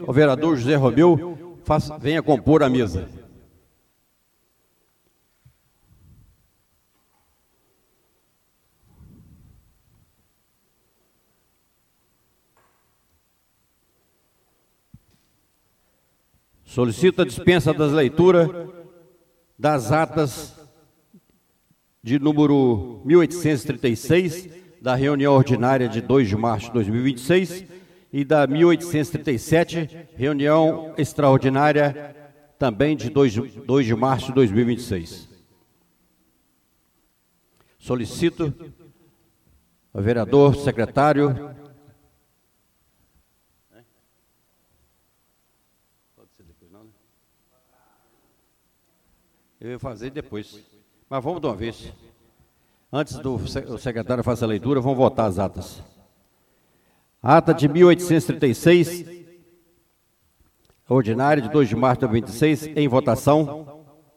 o vereador José Romeu venha compor a mesa. Solicito a dispensa das leituras das atas de número 1836, da reunião ordinária de 2 de março de 2026, e da 1837, reunião extraordinária também de 2 de março de 2026. Solicito ao vereador, secretário. Eu ia fazer depois, mas vamos de uma vez. Antes do secretário fazer a leitura, vamos votar as atas. Ata de 1836, ordinária de 2 de março de 2026, em votação.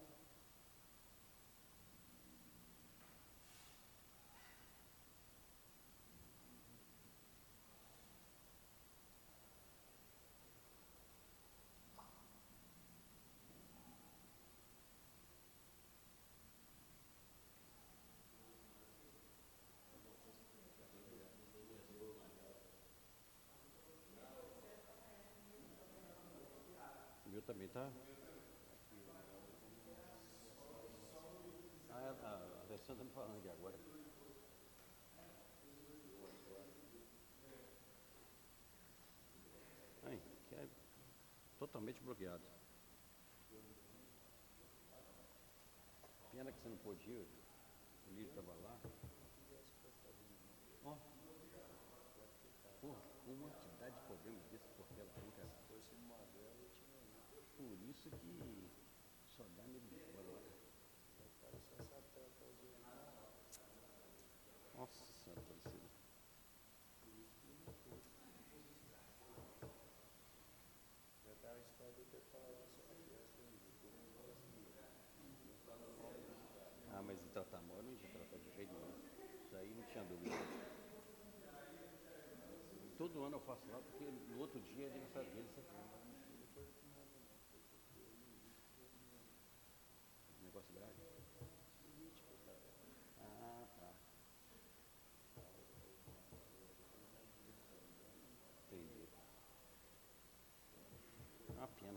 Também tá? A Alessandra me falando aqui agora. Que é totalmente bloqueado. Pena que você não pôde ir, o livro estava lá. Ó, uma quantidade de problemas desse portela aí, cara. Por isso que só dá medo de fora agora. Nossa Senhora Aparecida. Ah, mas em tratar mal eu não ia tratar de jeito nenhum. Isso aí não tinha dúvida. Todo ano eu faço lá porque no outro dia é aniversário dele, sabe? Negócio grave? Ah, tá. Entendi. Uma pena.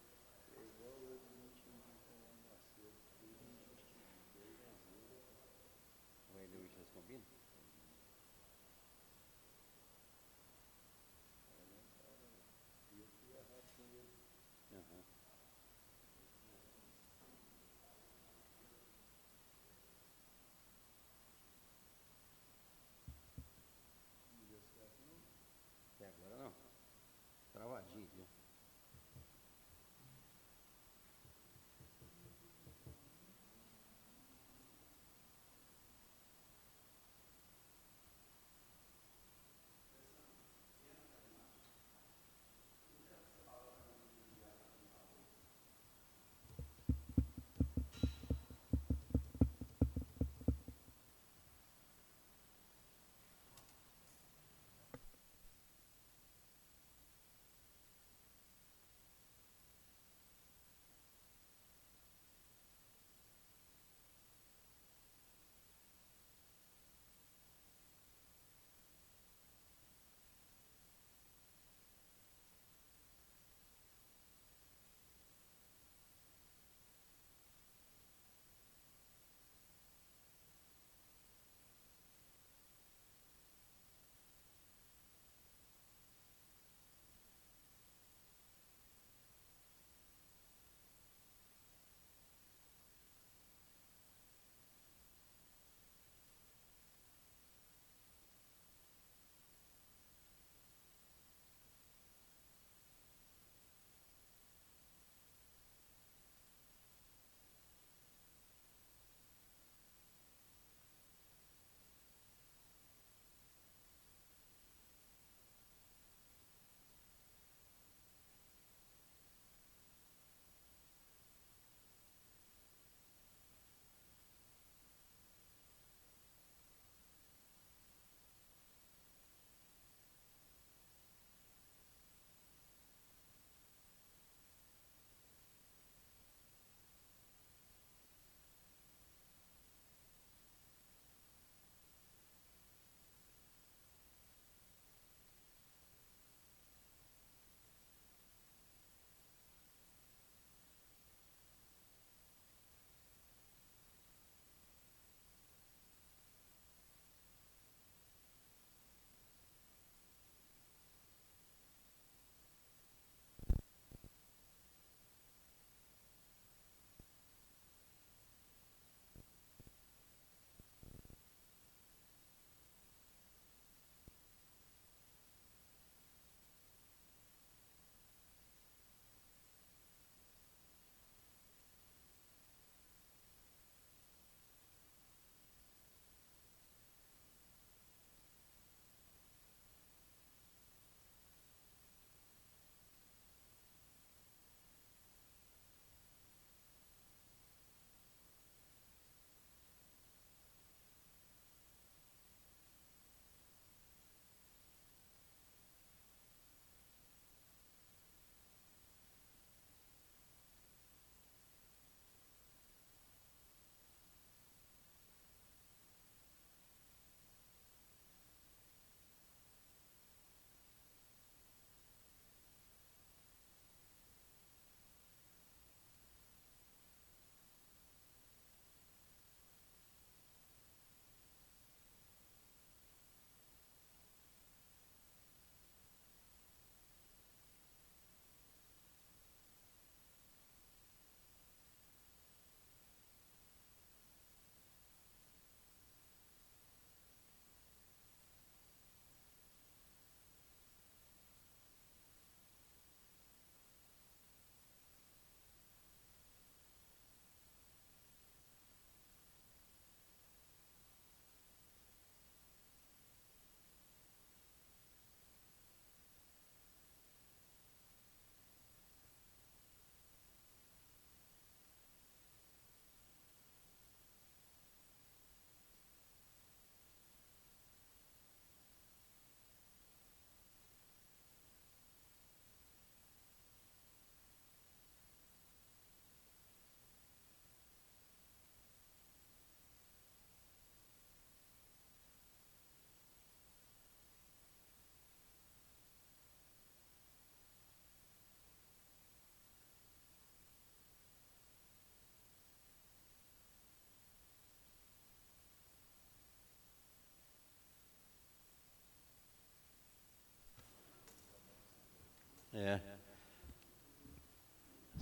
Vai ler hoje as combinas? Aham. Até agora não. Travadinho aqui.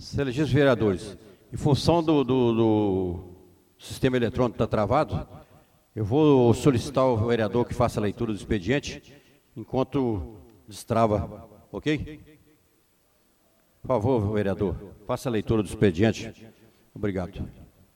Excelentíssimos vereadores, em função do sistema eletrônico estar travado, eu vou solicitar ao vereador que faça a leitura do expediente enquanto destrava, ok? Por favor, vereador, faça a leitura do expediente. Obrigado.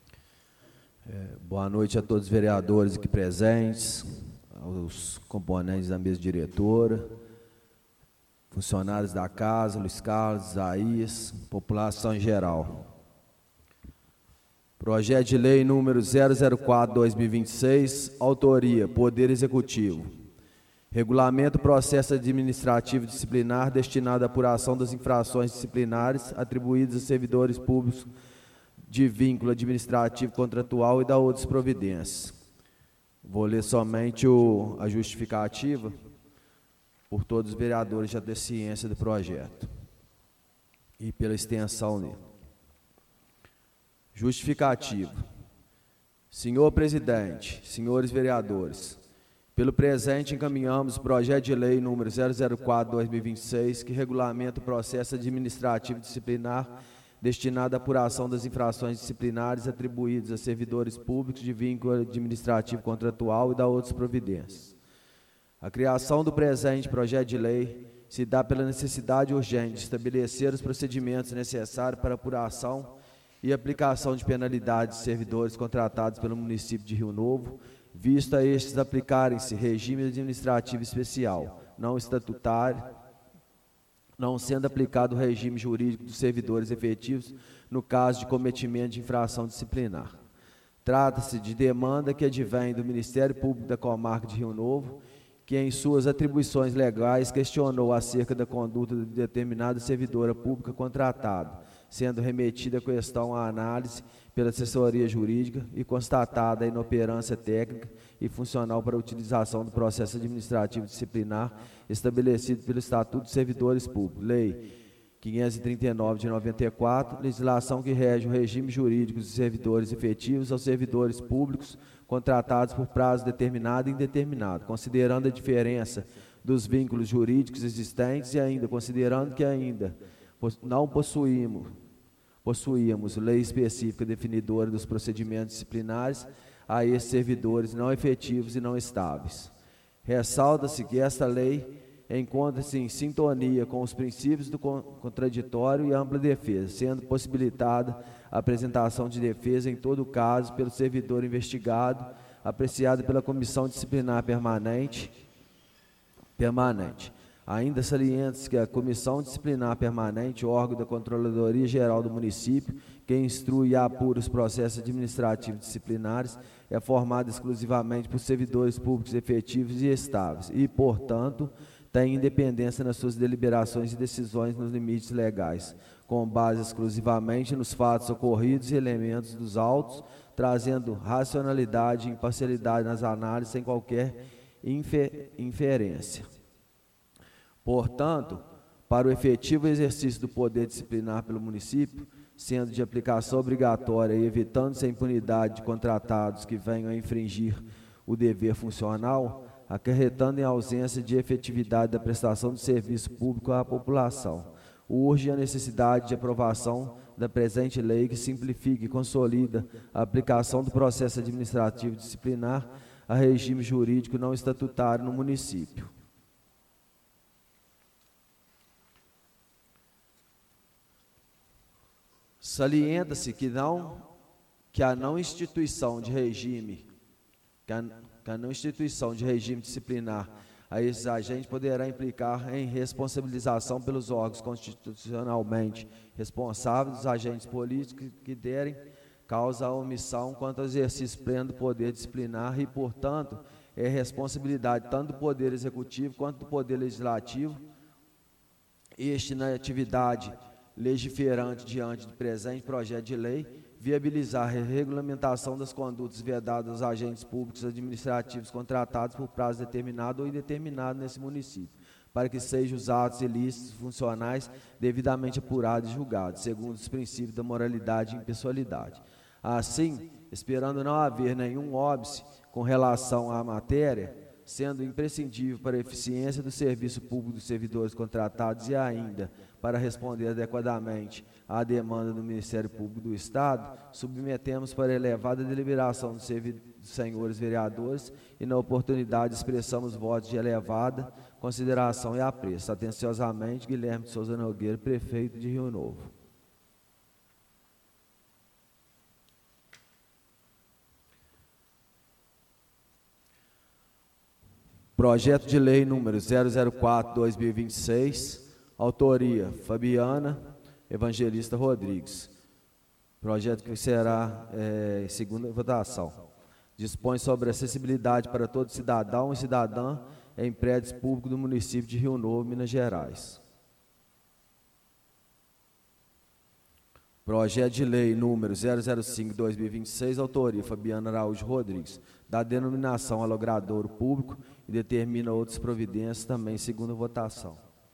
Boa noite a todos os vereadores aqui presentes, aos componentes da mesa diretora, funcionários da casa, Luiz Carlos, Isaías, população em geral. Projeto de lei número 004/2026, autoria, Poder Executivo. Regulamento processo administrativo disciplinar destinado à apuração das infrações disciplinares atribuídas a servidores públicos de vínculo administrativo contratual e da outras providências. Vou ler somente a justificativa, por todos os vereadores já ter ciência do projeto e pela extensão dele. Justificativa. Senhor presidente, senhores vereadores, pelo presente encaminhamos o projeto de lei número 004/2026, que regulamenta o processo administrativo disciplinar destinado à apuração das infrações disciplinares atribuídas a servidores públicos de vínculo administrativo contratual e da outras providências. A criação do presente projeto de lei se dá pela necessidade urgente de estabelecer os procedimentos necessários para apuração e aplicação de penalidades de servidores contratados pelo município de Rio Novo, visto a estes aplicarem-se regime administrativo especial, não estatutário, não sendo aplicado o regime jurídico dos servidores efetivos no caso de cometimento de infração disciplinar. Trata-se de demanda que advém do Ministério Público da Comarca de Rio Novo, que em suas atribuições legais questionou acerca da conduta de determinada servidora pública contratada, sendo remetida a questão à análise pela assessoria jurídica e constatada a inoperância técnica e funcional para a utilização do processo administrativo disciplinar estabelecido pelo Estatuto dos Servidores Públicos, Lei 539 de 94, legislação que rege o regime jurídico dos servidores efetivos aos servidores públicos contratados por prazo determinado e indeterminado, considerando a diferença dos vínculos jurídicos existentes e ainda considerando que ainda não possuíamos lei específica definidora dos procedimentos disciplinares a esses servidores não efetivos e não estáveis. Ressalta-se que esta lei encontra-se em sintonia com os princípios do contraditório e ampla defesa, sendo possibilitada a apresentação de defesa em todo caso pelo servidor investigado, apreciada pela Comissão Disciplinar Permanente. Ainda salienta-se que a Comissão Disciplinar Permanente, órgão da Controladoria Geral do Município, que instrui e apura os processos administrativos disciplinares, é formada exclusivamente por servidores públicos efetivos e estáveis e, portanto, tem independência nas suas deliberações e decisões nos limites legais, com base exclusivamente nos fatos ocorridos e elementos dos autos, trazendo racionalidade e imparcialidade nas análises sem qualquer inferência. Portanto, para o efetivo exercício do poder disciplinar pelo município, sendo de aplicação obrigatória e evitando-se a impunidade de contratados que venham a infringir o dever funcional, acarretando em ausência de efetividade da prestação de serviço público à população, urge a necessidade de aprovação da presente lei que simplifique e consolida a aplicação do processo administrativo disciplinar a regime jurídico não estatutário no município. Salienta-se que a não instituição de regime disciplinar a esses agentes poderá implicar em responsabilização pelos órgãos constitucionalmente responsáveis dos agentes políticos que derem causa à omissão quanto ao exercício pleno do poder disciplinar e, portanto, é responsabilidade tanto do Poder Executivo quanto do Poder Legislativo, este na atividade legiferante diante do presente projeto de lei, viabilizar a regulamentação das condutas vedadas aos agentes públicos administrativos contratados por prazo determinado ou indeterminado nesse município, para que sejam os atos ilícitos funcionais devidamente apurados e julgados, segundo os princípios da moralidade e impessoalidade. Assim, esperando não haver nenhum óbice com relação à matéria, sendo imprescindível para a eficiência do serviço público dos servidores contratados e ainda para responder adequadamente à demanda do Ministério Público do Estado, submetemos para elevada deliberação dos senhores vereadores e, na oportunidade, expressamos votos de elevada consideração e apreço. Atenciosamente, Guilherme de Souza Nogueira, prefeito de Rio Novo. Projeto de Lei número 004/2026, autoria Fabiana Evangelista Rodrigues. Projeto que será em segunda votação. Dispõe sobre acessibilidade para todo cidadão e cidadã em prédios públicos do município de Rio Novo, Minas Gerais. Projeto de Lei número 005/2026, autoria Fabiana Araújo Rodrigues, da denominação a logradouro público e determina outras providências, também segunda votação.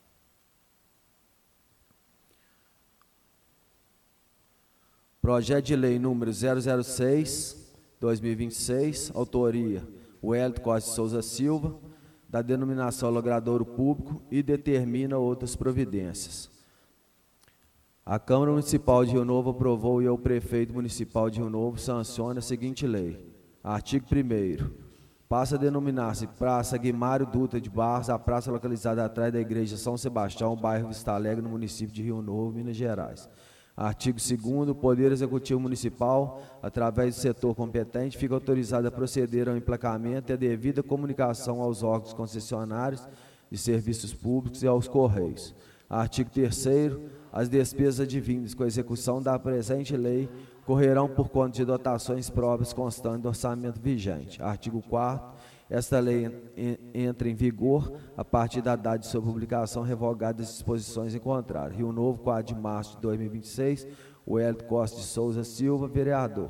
Projeto de Lei número 006/2026, autoria Wellington Costa de Souza Silva, da denominação a logradouro público e determina outras providências. A Câmara Municipal de Rio Novo aprovou e o Prefeito Municipal de Rio Novo sanciona a seguinte lei. Artigo 1º. Passa a denominar-se Praça Guimário Dutra de Barros, a praça localizada atrás da Igreja São Sebastião, bairro Vista Alegre, no município de Rio Novo, Minas Gerais. Artigo 2º. O Poder Executivo Municipal, através do setor competente, fica autorizado a proceder ao emplacamento e a devida comunicação aos órgãos concessionários de serviços públicos e aos Correios. Artigo 3º. As despesas advindas com a execução da presente lei correrão por conta de dotações próprias constantes do orçamento vigente. Artigo 4º. Esta lei entra em vigor a partir da data de sua publicação, revogada as disposições em contrário. Rio Novo, 4 de março de 2026. Wellington Costa de Souza Silva, vereador.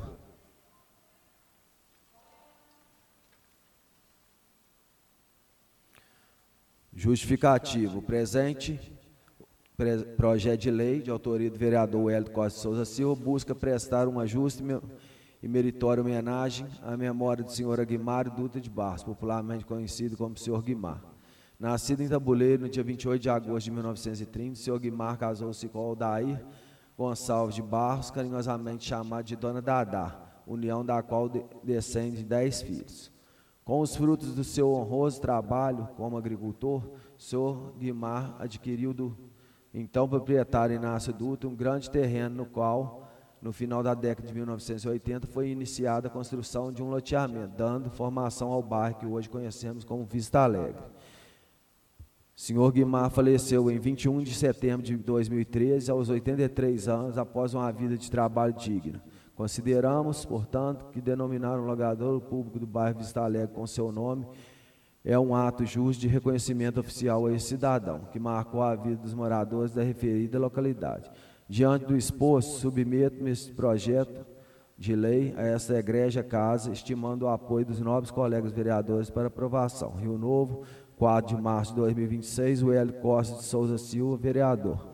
Justificativo. Presente projeto de lei, de autoria do vereador Wellington Costa de Souza Silva, busca prestar uma justa e meritória homenagem à memória do senhor Aguimário Dutra de Barros, popularmente conhecido como senhor Guimar. Nascido em Tabuleiro no dia 28 de agosto de 1930, o senhor Guimar casou-se com Aldair Gonçalves de Barros, carinhosamente chamado de Dona Dadá, união da qual descende de 10 filhos. Com os frutos do seu honroso trabalho como agricultor, o senhor Guimar adquiriu do então proprietário Inácio Dutra um grande terreno no qual, no final da década de 1980, foi iniciada a construção de um loteamento, dando formação ao bairro que hoje conhecemos como Vista Alegre. O senhor Guimar faleceu em 21 de setembro de 2013, aos 83 anos, após uma vida de trabalho digna. Consideramos, portanto, que denominar um logradouro público do bairro Vista Alegre com seu nome é um ato justo de reconhecimento oficial a esse cidadão, que marcou a vida dos moradores da referida localidade. Diante do exposto, submeto-me este projeto de lei a esta egrégia casa, estimando o apoio dos nobres colegas vereadores para aprovação. Rio Novo, 4 de março de 2026, Wellington Costa de Souza Silva, vereador.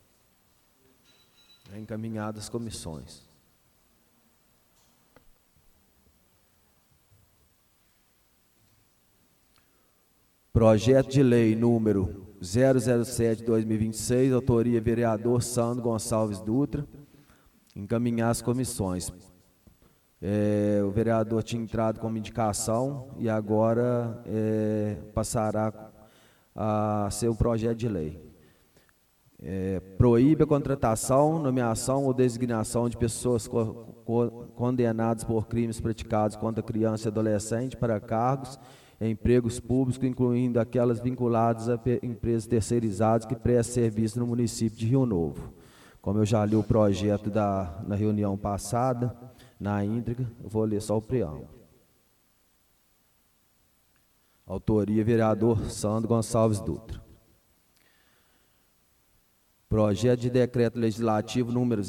Encaminhadas comissões. Projeto de lei número 007/2026, autoria vereador Sandro Gonçalves Dutra, encaminhar as comissões. O vereador tinha entrado como indicação e agora passará a ser o projeto de lei. Proíbe a contratação, nomeação ou designação de pessoas condenadas por crimes praticados contra criança e adolescente para cargos empregos públicos, incluindo aquelas vinculadas a empresas terceirizadas que prestam serviço no município de Rio Novo. Como eu já li o projeto na reunião passada, na íntegra, eu vou ler só o preâmbulo. Autoria, vereador Sandro Gonçalves Dutra. Projeto de decreto legislativo número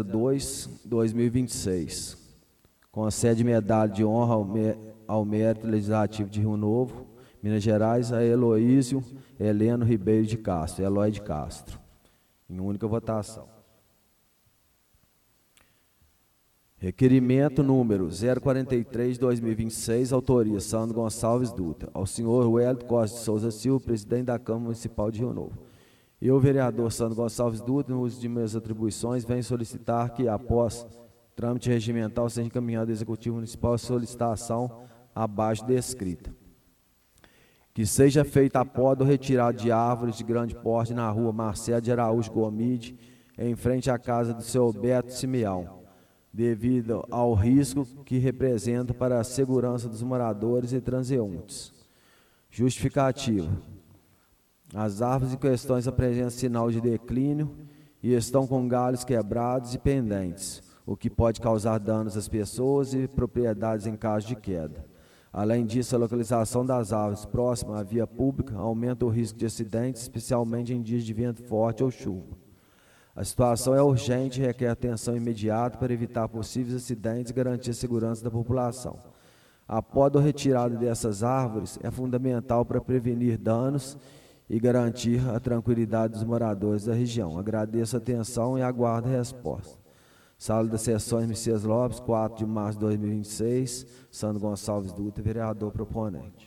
002/2026. Concede medalha de honra ao mérito legislativo de Rio Novo, Minas Gerais, a Heloísio Heleno Ribeiro de Castro, Eloy de Castro, em única votação. Requerimento número 043/2026, autoria Sandro Gonçalves Dutra, ao senhor Wellington Costa de Souza Silva, presidente da Câmara Municipal de Rio Novo. Eu, vereador Sandro Gonçalves Dutra, no uso de minhas atribuições, venho solicitar que, após trâmite regimental, seja encaminhado ao Executivo Municipal a solicitação abaixo descrita. Que seja feita a poda ou retirada de árvores de grande porte na rua Marcelo de Araújo Gomide, em frente à casa do seu Beto Simeão, devido ao risco que representa para a segurança dos moradores e transeuntes. Justificativa. As árvores em questão apresentam sinal de declínio e estão com galhos quebrados e pendentes, o que pode causar danos às pessoas e propriedades em caso de queda. Além disso, a localização das árvores próxima à via pública aumenta o risco de acidentes, especialmente em dias de vento forte ou chuva. A situação é urgente e requer atenção imediata para evitar possíveis acidentes e garantir a segurança da população. A poda ou retirada dessas árvores é fundamental para prevenir danos e garantir a tranquilidade dos moradores da região. Agradeço a atenção e aguardo a resposta. Sala das Sessões, Messias Lopes, 4 de março de 2026, Sandro Gonçalves Dutra, vereador proponente.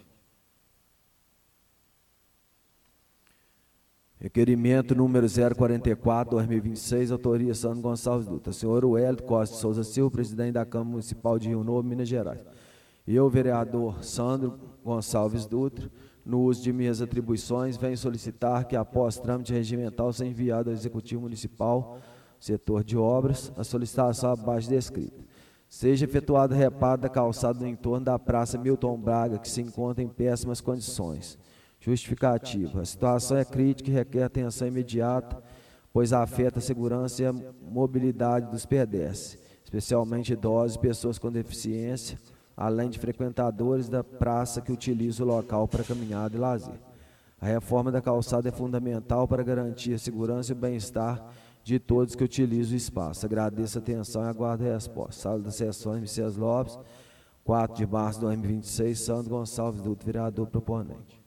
Requerimento número 044/2026, autoria Sandro Gonçalves Dutra. Senhor Wellington Costa de Souza Silva, presidente da Câmara Municipal de Rio Novo, Minas Gerais. Eu, vereador Sandro Gonçalves Dutra, no uso de minhas atribuições, venho solicitar que, após trâmite regimental, seja enviado ao Executivo Municipal, setor de obras, a solicitação abaixo descrita. Seja efetuado reparo da calçada no entorno da Praça Milton Braga, que se encontra em péssimas condições. Justificativa. A situação é crítica e requer atenção imediata, pois afeta a segurança e a mobilidade dos pedestres, especialmente idosos e pessoas com deficiência, além de frequentadores da praça que utilizam o local para caminhada e lazer. A reforma da calçada é fundamental para garantir a segurança e o bem-estar de todos que utilizam o espaço. Agradeço a atenção e aguardo a resposta. Sala das Sessões, Messias Lopes, 4 de março de 2026, Sandro Gonçalves Dutra, vereador proponente.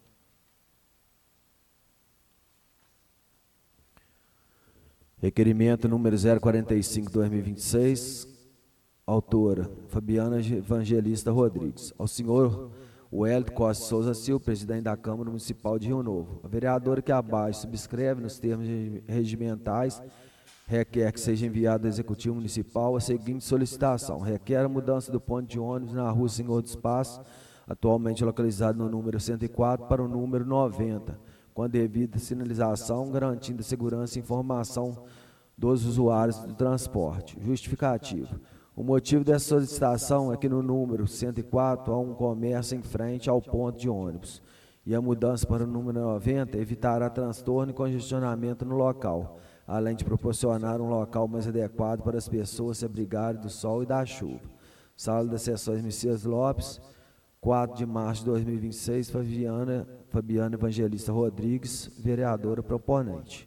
Requerimento número 045/2026, autora Fabiana Evangelista Rodrigues. Ao senhor Wellington Costa de Souza Silva, presidente da Câmara Municipal de Rio Novo. A vereadora que abaixo subscreve nos termos regimentais requer que seja enviado ao Executivo Municipal a seguinte solicitação. Requer a mudança do ponto de ônibus na rua Senhor do Espaço, atualmente localizado no número 104, para o número 90, com a devida sinalização, garantindo a segurança e informação dos usuários do transporte. Justificativo. O motivo dessa solicitação é que no número 104 há um comércio em frente ao ponto de ônibus, e a mudança para o número 90 evitará transtorno e congestionamento no local, além de proporcionar um local mais adequado para as pessoas se abrigarem do sol e da chuva. Sala das Sessões, Messias Lopes, 4 de março de 2026, Fabiana Evangelista Rodrigues, vereadora proponente.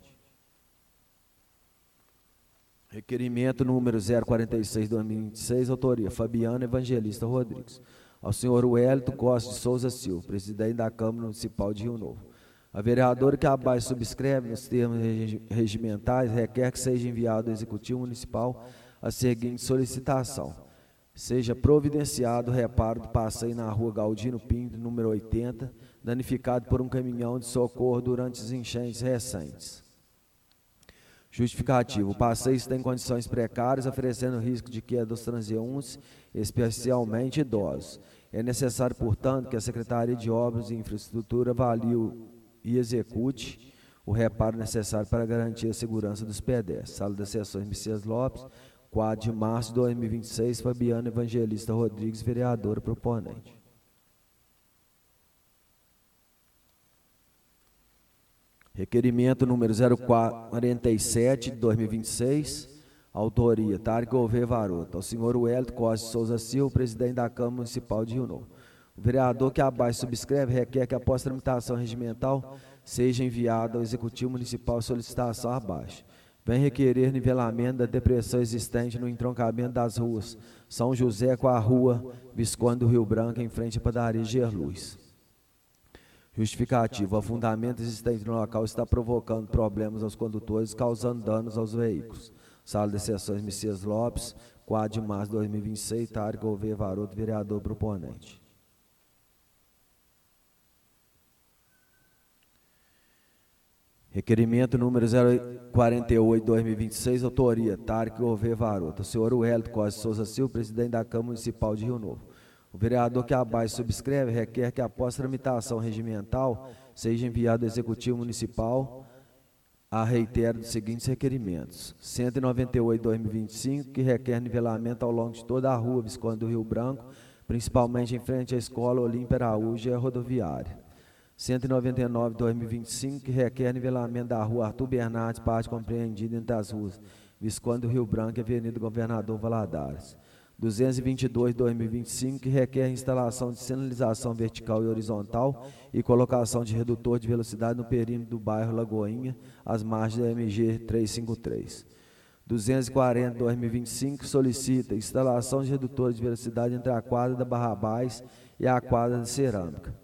Requerimento número 046/2026, autoria Fabiana Evangelista Rodrigues. Ao senhor Wellington Costa de Souza Silva, presidente da Câmara Municipal de Rio Novo. A vereadora que abaixo subscreve nos termos regimentais requer que seja enviado ao Executivo Municipal a seguinte solicitação. Seja providenciado o reparo do passeio na rua Galdino Pinto, número 80, danificado por um caminhão de socorro durante as enchentes recentes. Justificativo. O passeio está em condições precárias, oferecendo risco de queda dos transeuntes, especialmente idosos. É necessário, portanto, que a Secretaria de Obras e Infraestrutura avalie e execute o reparo necessário para garantir a segurança dos pedestres. Sala das Sessões, Messias Lopes, 4 de março de 2026, Fabiana Evangelista Rodrigues, vereadora proponente. Requerimento número 047 de 2026, autoria Tarek Gouveia Varoto. Ao senhor Wellington Costa de Souza Silva, presidente da Câmara Municipal de Rio Novo. O vereador que abaixo subscreve requer que, após tramitação regimental, seja enviado ao Executivo Municipal solicitação abaixo. Vem requerer nivelamento da depressão existente no entroncamento das ruas São José com a rua Visconde do Rio Branco, em frente à padaria Gerluz. Justificativo. O afundamento existente no local está provocando problemas aos condutores, causando danos aos veículos. Sala de Sessões, Messias Lopes, 4 de março de 2026, Tarek Gouveia Varoto, vereador proponente. Requerimento número 048/2026, autoria Tarek Gouveia Varoto. O senhor Wellington Costa Souza Silva, presidente da Câmara Municipal de Rio Novo. O vereador que abaixo subscreve requer que, após tramitação regimental, seja enviado ao Executivo Municipal a reitero dos seguintes requerimentos. 198/2025, que requer nivelamento ao longo de toda a rua Visconde do Rio Branco, principalmente em frente à Escola Olímpia Araújo e à rodoviária. 199/2025, que requer nivelamento da rua Arthur Bernardes, parte compreendida entre as ruas Visconde do Rio Branco e Avenida Governador Valadares. 222/2025, que requer instalação de sinalização vertical e horizontal e colocação de redutor de velocidade no perímetro do bairro Lagoinha, às margens da MG 353. 240/2025, solicita instalação de redutor de velocidade entre a quadra da Barrabás e a quadra da Cerâmica.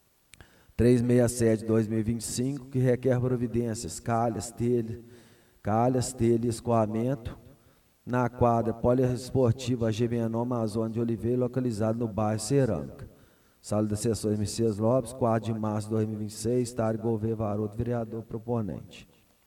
367/2025, que requer providências, calhas, telha e escoamento na quadra poliesportiva Agmenor Amazônia de Oliveira, localizada no bairro Cerâmica. Sala das Sessões Messias Lopes, 4 de março de 2026, Tarek Gouveia Varoto, vereador proponente.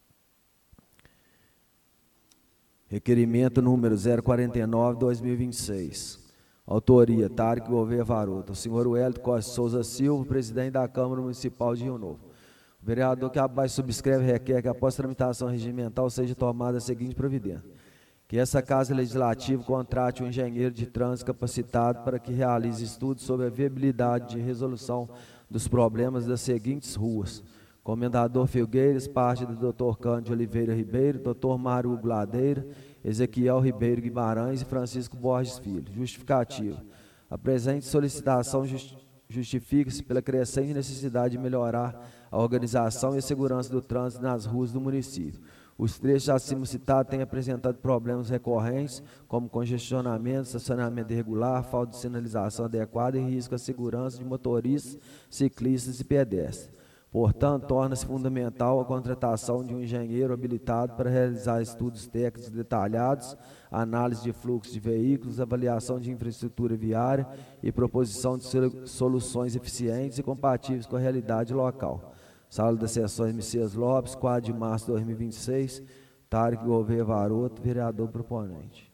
Requerimento número 049/2026. Autoria Tarek Gouveia Varoto. O senhor Wellington Costa Souza Silva, presidente da Câmara Municipal de Rio Novo. O vereador que abaixo subscreve requer que, após tramitação regimental, seja tomada a seguinte providência: que essa Casa Legislativa contrate um engenheiro de trânsito capacitado para que realize estudos sobre a viabilidade de resolução dos problemas das seguintes ruas: Comendador Filgueiras, parte do Dr. Cândido Oliveira Ribeiro, Dr. Mário Hugo Ladeira, Ezequiel Ribeiro Guimarães e Francisco Borges Filho. Justificativa: a presente solicitação justifica-se pela crescente necessidade de melhorar a organização e a segurança do trânsito nas ruas do município. Os trechos acima citados têm apresentado problemas recorrentes, como congestionamento, estacionamento irregular, falta de sinalização adequada e risco à segurança de motoristas, ciclistas e pedestres. Portanto, torna-se fundamental a contratação de um engenheiro habilitado para realizar estudos técnicos detalhados, análise de fluxo de veículos, avaliação de infraestrutura viária e proposição de soluções eficientes e compatíveis com a realidade local. Sala das Sessões Messias Lopes, 4 de março de 2026, Tarek Gouveia Varoto, vereador proponente.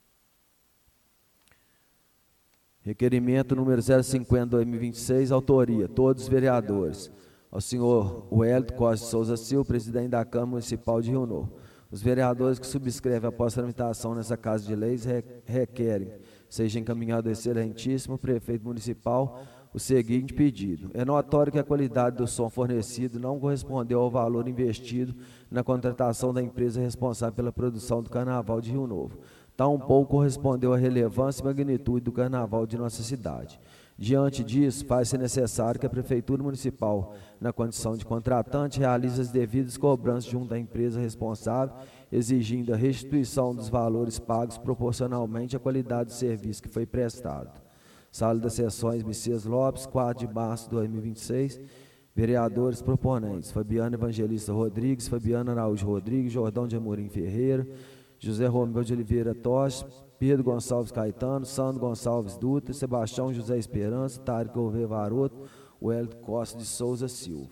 Requerimento número 050/2026, autoria, todos os vereadores. Ao senhor Wellington Costa Souza Silva, presidente da Câmara Municipal de Rio Novo. Os vereadores que subscrevem após tramitação nessa Casa de Leis requerem seja encaminhado ao excelentíssimo prefeito municipal o seguinte pedido: é notório que a qualidade do som fornecido não correspondeu ao valor investido na contratação da empresa responsável pela produção do Carnaval de Rio Novo. Tampouco correspondeu à relevância e magnitude do Carnaval de nossa cidade. Diante disso, faz-se necessário que a Prefeitura Municipal, na condição de contratante, realize as devidas cobranças junto à empresa responsável, exigindo a restituição dos valores pagos proporcionalmente à qualidade do serviço que foi prestado. Sala das Sessões Messias Lopes, 4 de março de 2026. Vereadores proponentes: Fabiana Evangelista Rodrigues, Fabiana Araújo Rodrigues, Jordão de Amorim Ferreira, José Romeu de Oliveira Tocha, Pedro Gonçalves Caetano, Sandro Gonçalves Dutra, Sebastião José Esperança, Tarek Gouveia Varoto, Wellington Costa de Souza Silva.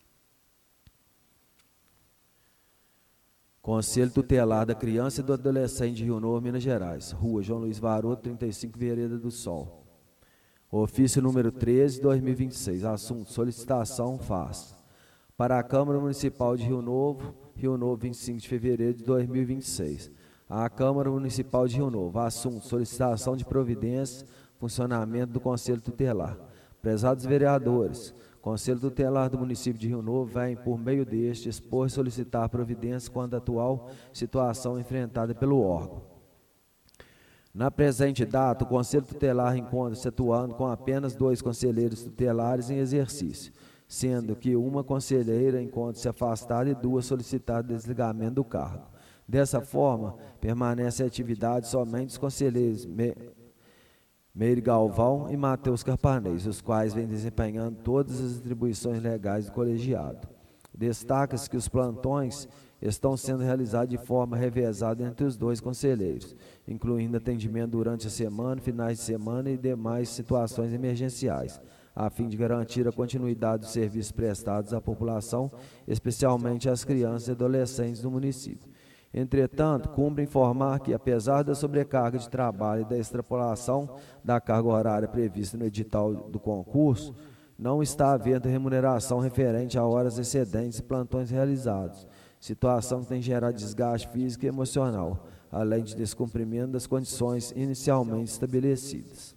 Conselho Tutelar da Criança e do Adolescente de Rio Novo, Minas Gerais. Rua João Luiz Varoto, 35, Vereda do Sol. Ofício número 13, 2026. Assunto: solicitação faz. Para a Câmara Municipal de Rio Novo, 25 de fevereiro de 2026. A Câmara Municipal de Rio Novo. Assunto: solicitação de providências, funcionamento do Conselho Tutelar. Prezados vereadores, o Conselho Tutelar do município de Rio Novo vem, por meio deste, expor e solicitar providências quanto à atual situação enfrentada pelo órgão. Na presente data, o Conselho Tutelar encontra-se atuando com apenas 2 conselheiros tutelares em exercício, sendo que uma conselheira encontra-se afastada e 2 solicitadas desligamento do cargo. Dessa forma, permanece a atividade somente dos conselheiros Meire Galvão e Matheus Carpanês, os quais vêm desempenhando todas as atribuições legais do colegiado. Destaca-se que os plantões estão sendo realizados de forma revezada entre os dois conselheiros, incluindo atendimento durante a semana, finais de semana e demais situações emergenciais, a fim de garantir a continuidade dos serviços prestados à população, especialmente às crianças e adolescentes do município. Entretanto, cumpre informar que, apesar da sobrecarga de trabalho e da extrapolação da carga horária prevista no edital do concurso, não está havendo remuneração referente a horas excedentes e plantões realizados, situação que tem gerado desgaste físico e emocional, além de descumprimento das condições inicialmente estabelecidas.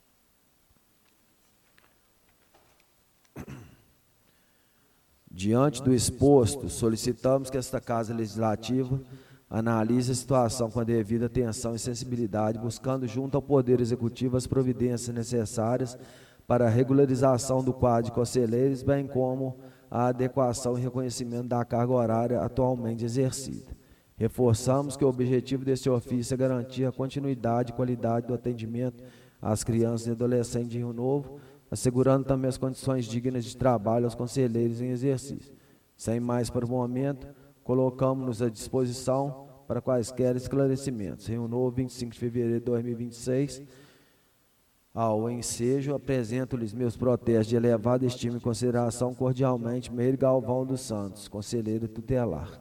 Diante do exposto, solicitamos que esta Casa Legislativa analise a situação com a devida atenção e sensibilidade, buscando junto ao Poder Executivo as providências necessárias para a regularização do quadro de conselheiros, bem como a adequação e reconhecimento da carga horária atualmente exercida. Reforçamos que o objetivo deste ofício é garantir a continuidade e qualidade do atendimento às crianças e adolescentes de Rio Novo, assegurando também as condições dignas de trabalho aos conselheiros em exercício. Sem mais para o momento, colocamos-nos à disposição para quaisquer esclarecimentos. Rio Novo, 25 de fevereiro de 2026. Ao ensejo, apresento-lhes meus protestos de elevada estima e consideração, cordialmente, Meire Galvão dos Santos, conselheiro tutelar.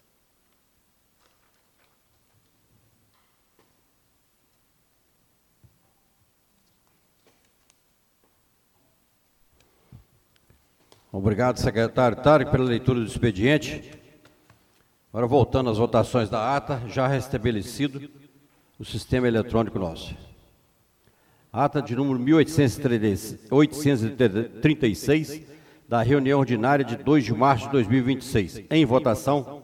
Obrigado, secretário Tarek, pela leitura do expediente. Agora, voltando às votações da ata, já restabelecido o sistema eletrônico nosso. Ata de número 1836, da reunião ordinária de 2 de março de 2026. Em votação.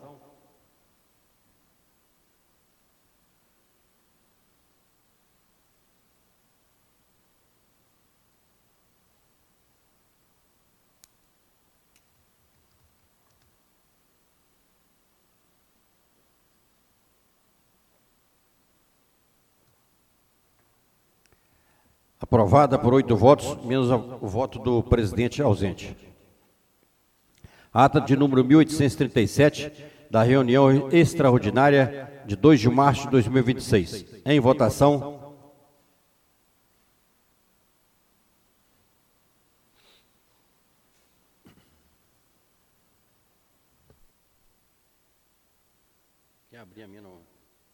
Aprovada por 8 votos, menos o voto do presidente ausente. Ata de número 1837, da reunião extraordinária de 2 de março de 2026. Em votação. Quer abrir a minha não?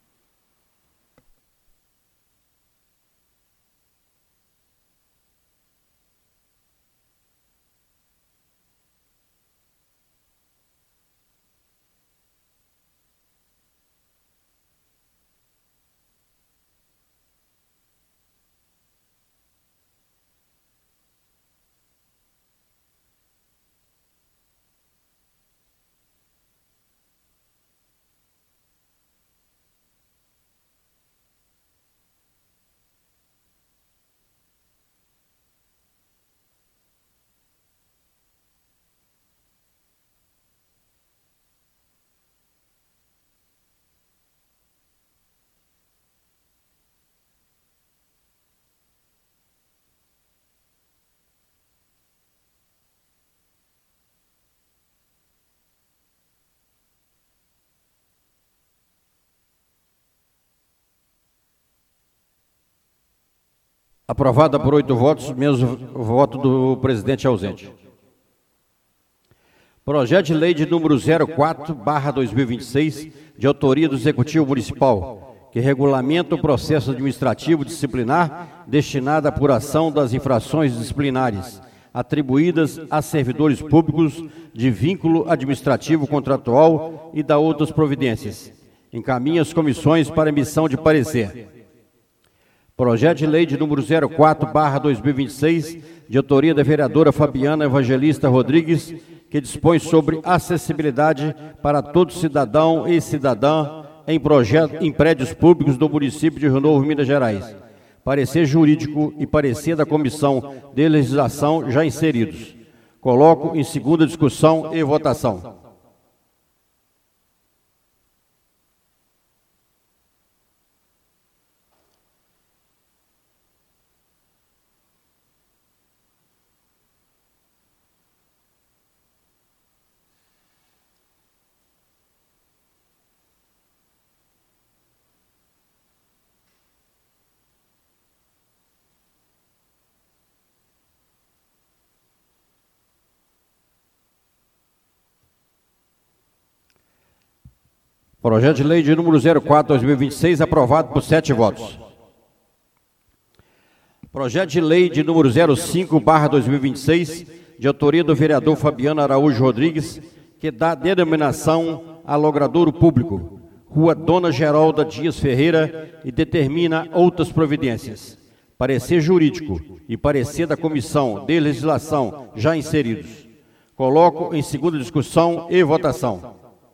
Aprovada por 8 votos, menos o voto do presidente ausente. Projeto de lei de número 04/2026, de autoria do Executivo Municipal, que regulamenta o processo administrativo disciplinar destinado à apuração das infrações disciplinares atribuídas a servidores públicos de vínculo administrativo contratual e da outras providências. Encaminha as comissões para emissão de parecer. Projeto de lei de número 04/2026, de autoria da vereadora Fabiana Evangelista Rodrigues, que dispõe sobre acessibilidade para todo cidadão e cidadã em prédios públicos do município de Rio Novo, Minas Gerais. Parecer jurídico e parecer da Comissão de Legislação já inseridos. Coloco em segunda discussão e votação. Projeto de lei de número 04/2026, aprovado por 7 votos. Projeto de lei de número 05/2026, de autoria do vereador Fabiano Araújo Rodrigues, que dá denominação a logradouro público, Rua Dona Geralda Dias Ferreira, e determina outras providências. Parecer jurídico e parecer da Comissão de Legislação já inseridos. Coloco em segunda discussão e votação.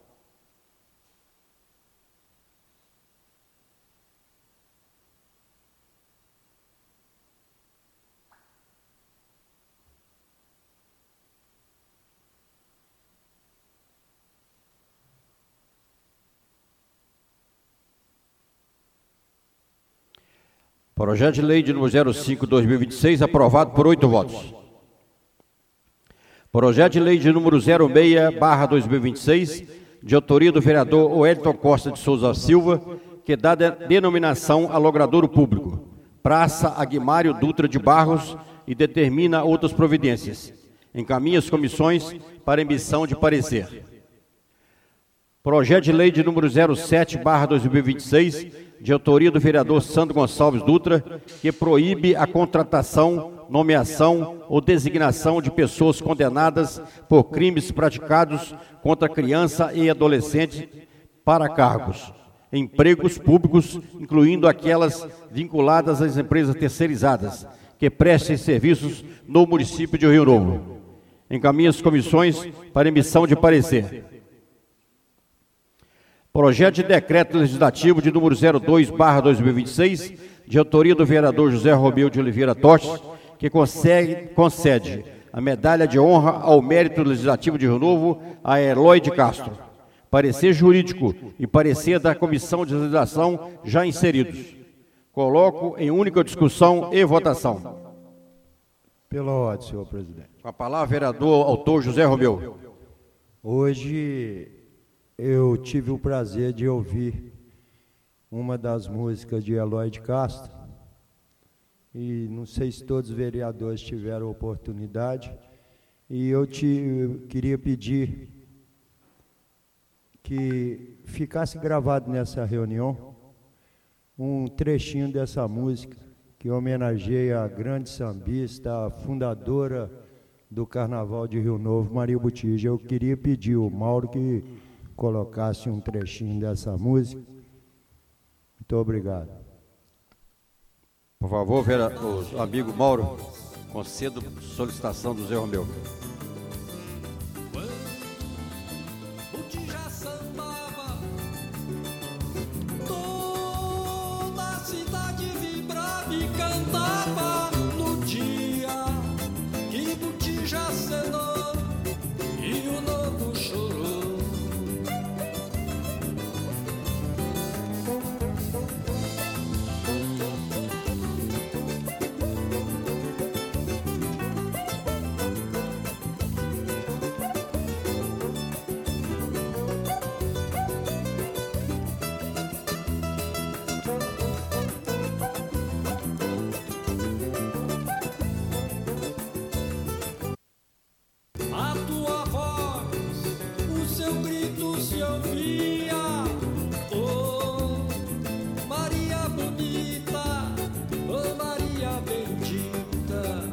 Projeto de lei de número 05/2026, aprovado por 8 votos. Projeto de lei de número 06/2026, de autoria do vereador Wellington Costa de Souza Silva, que dá denominação a logradouro público, Praça Aguimário Dutra de Barros, e determina outras providências. Encaminha as comissões para emissão de parecer. Projeto de lei de número 07/2026, de autoria do vereador Sandro Gonçalves Dutra, que proíbe a contratação, nomeação ou designação de pessoas condenadas por crimes praticados contra criança e adolescente para cargos, empregos públicos, incluindo aquelas vinculadas às empresas terceirizadas, que prestem serviços no município de Rio Novo. Encaminha as comissões para emissão de parecer. Projeto de decreto legislativo de número 02/2026, de autoria do vereador José Romeu de Oliveira Tostes, que concede a medalha de honra ao mérito legislativo de Rio Novo a Eloy de Castro. Parecer jurídico e parecer da Comissão de Legislação já inseridos. Coloco em única discussão e votação. Pela ordem, senhor presidente. Com a palavra, vereador autor José Romeu. Hoje eu tive o prazer de ouvir uma das músicas de Eloy de Castro, e não sei se todos os vereadores tiveram oportunidade, e eu queria pedir que ficasse gravado nessa reunião um trechinho dessa música, que homenageia a grande sambista, a fundadora do Carnaval de Rio Novo, Maria Botija. Eu queria pedir ao Mauro que colocasse um trechinho dessa música. Muito obrigado. Por favor, o amigo Mauro, concedo solicitação do Zé Romeu. Botija sambava, toda a cidade vibrava e cantava no dia que Botija acenou e o Novo chorou. A tua voz, o seu grito se ouvia, oh Maria bonita, oh Maria bendita.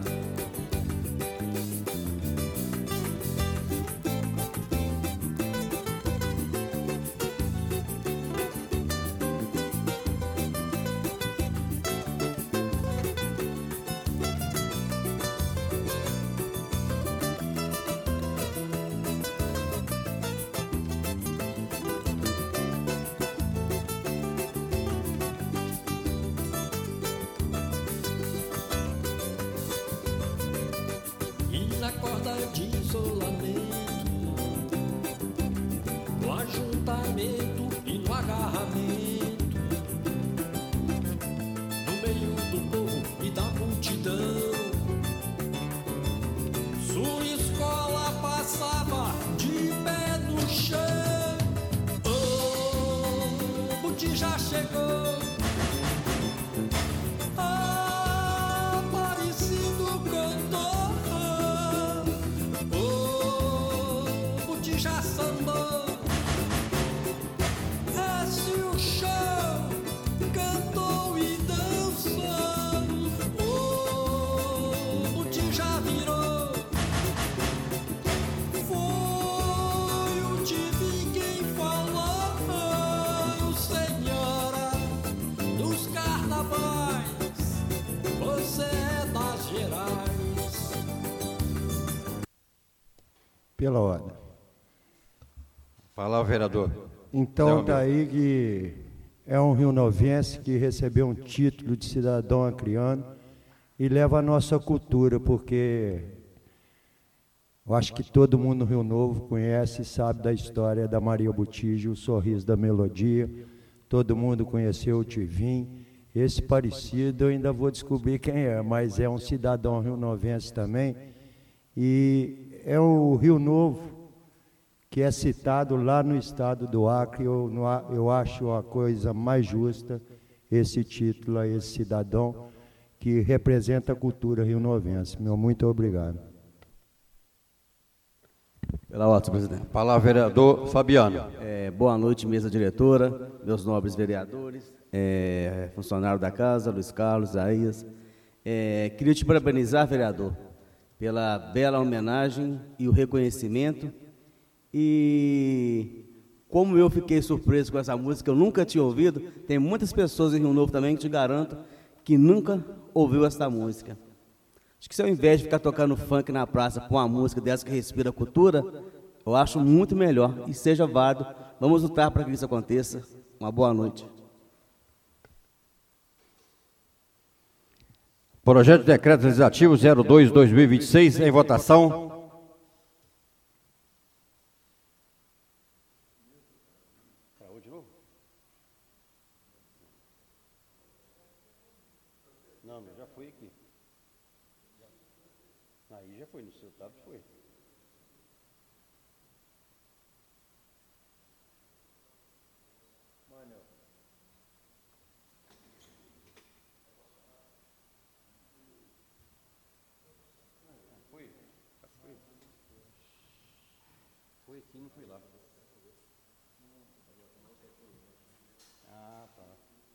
Na corda de isolamento, no ajuntamento e no agarramento, no meio do povo e da multidão, sua escola passava de pé no chão. Oh, Botija chegou, Aparecido cantou. Já sambou, Pela ordem. Palavra, vereador. Então, está aí que é um rionovense que recebeu um título de cidadão acriano e leva a nossa cultura, porque eu acho que todo mundo no Rio Novo conhece e sabe da história da Maria Botija, o sorriso da melodia. Todo mundo conheceu o Tivim. Esse parecido eu ainda vou descobrir quem é, mas é um cidadão rionovense também. E é o Rio Novo que é citado lá no estado do Acre. Eu acho a coisa mais justa esse título a esse cidadão que representa a cultura rionovense. Meu muito obrigado. Pela ordem, presidente. Palavra, vereador Fabiano. Boa noite, mesa diretora, meus nobres vereadores, funcionário da casa, Luiz Carlos, Isaías. Queria te parabenizar, vereador, pela bela homenagem e o reconhecimento. E como eu fiquei surpreso com essa música, eu nunca tinha ouvido. Tem muitas pessoas em Rio Novo também que te garanto que nunca ouviu essa música. Acho que se ao invés de ficar tocando funk na praça com uma música dessa que respira cultura, eu acho muito melhor e seja válido. Vamos lutar para que isso aconteça. Uma boa noite. Projeto de Decreto Legislativo 02/2026 em votação. Não, já foi aqui. Aí já foi, no seu estado foi. Foi aqui, não foi lá. Ah, tá.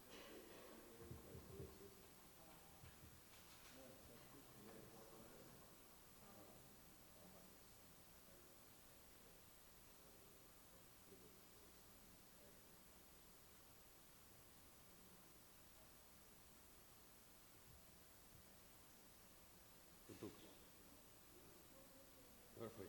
Agora foi.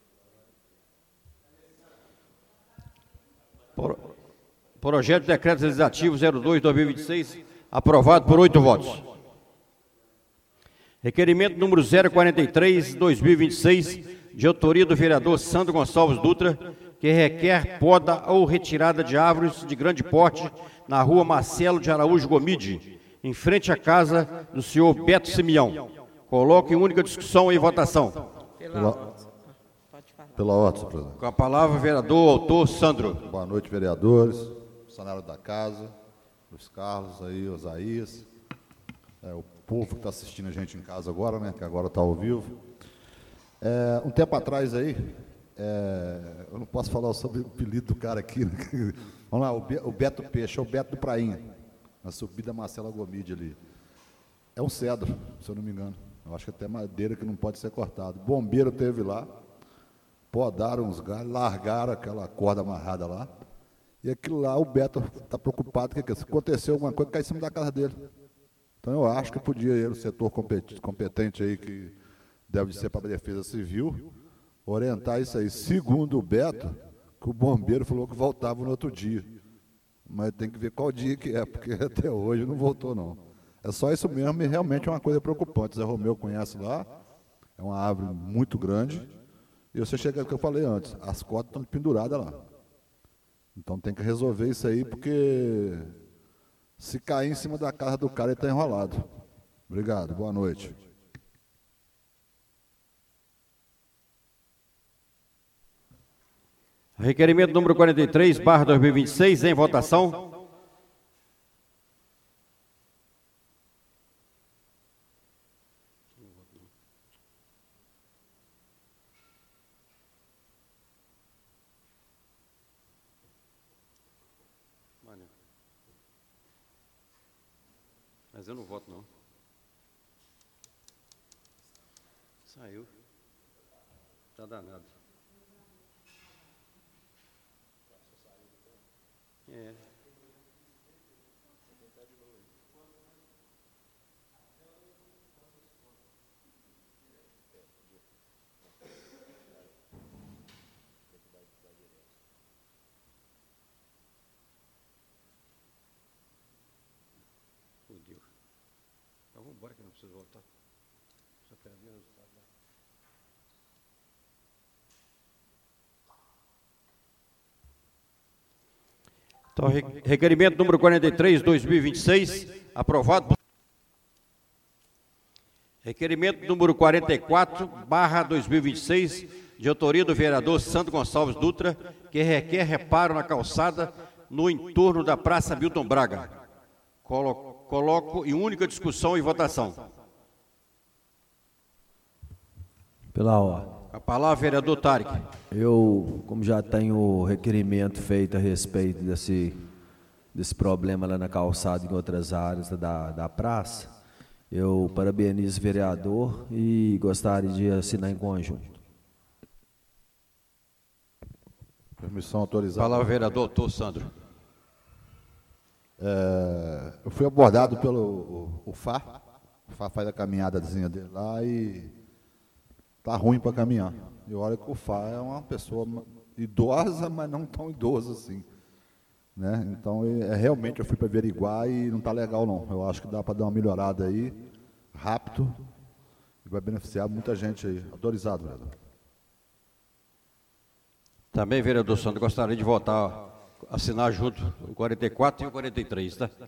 Projeto de Decreto Legislativo 02/2026, aprovado por 8 votos. Requerimento número 043/2026, de autoria do vereador Sandro Gonçalves Dutra, que requer poda ou retirada de árvores de grande porte na rua Marcelo de Araújo Gomide, em frente à casa do senhor Beto Simeão. Coloco em única discussão e votação. Pela ordem, senhor presidente. Com a palavra, vereador autor Sandro. Boa noite, vereadores, funcionário da casa, Luiz Carlos, aí, Isaías, o povo que está assistindo a gente em casa agora, né, que agora está ao vivo. Um tempo atrás aí, eu não posso falar sobre o apelido do cara aqui, né? Vamos lá, o Beto Peixe, é o Beto do Prainha, na subida Marcela Gomide ali. É um cedro, se eu não me engano. Eu acho que até madeira que não pode ser cortado. O bombeiro teve lá, podaram os galhos, largaram aquela corda amarrada lá, e aquilo lá, o Beto está preocupado, que se aconteceu alguma coisa, cai em cima da casa dele. Então eu acho que podia ir o setor competente aí, que deve ser para a Defesa Civil, orientar isso aí. Segundo o Beto, que o bombeiro falou que voltava no outro dia. Mas tem que ver qual dia que é, porque até hoje não voltou, não. É só isso mesmo e realmente é uma coisa preocupante. Zé Romeu conhece lá, é uma árvore muito grande, e você chega, o que eu falei antes, as cordas estão penduradas lá. Então tem que resolver isso aí, porque se cair em cima da casa do cara, ele está enrolado. Obrigado, boa noite. Requerimento número 43/2026, em votação. Mas eu não voto, não. Saiu. Tá danado. É. Então, requerimento número 43, 2026, aprovado. Requerimento número 44, barra 2026, de autoria do vereador Sandro Gonçalves Dutra, que requer reparo na calçada no entorno da Praça Milton Braga. Coloco em única discussão e votação. Pela ordem. A palavra, vereador Tarek. Eu, como já tenho o requerimento feito a respeito desse problema lá na calçada e em outras áreas da praça, eu parabenizo o vereador e gostaria de assinar em conjunto. Permissão autorizada. Palavra, vereador autor Sandro. Eu fui abordado pelo o Fá. O Fá faz a caminhadazinha dele lá e tá ruim para caminhar. E olha que o Fá é uma pessoa idosa, mas não tão idosa assim. Né? Então, realmente eu fui para averiguar e não está legal não. Eu acho que dá para dar uma melhorada aí, rápido, e vai beneficiar muita gente aí. Autorizado, vereador. Também, vereador Sandro, gostaria de votar, assinar junto o 44 e o 43, tá?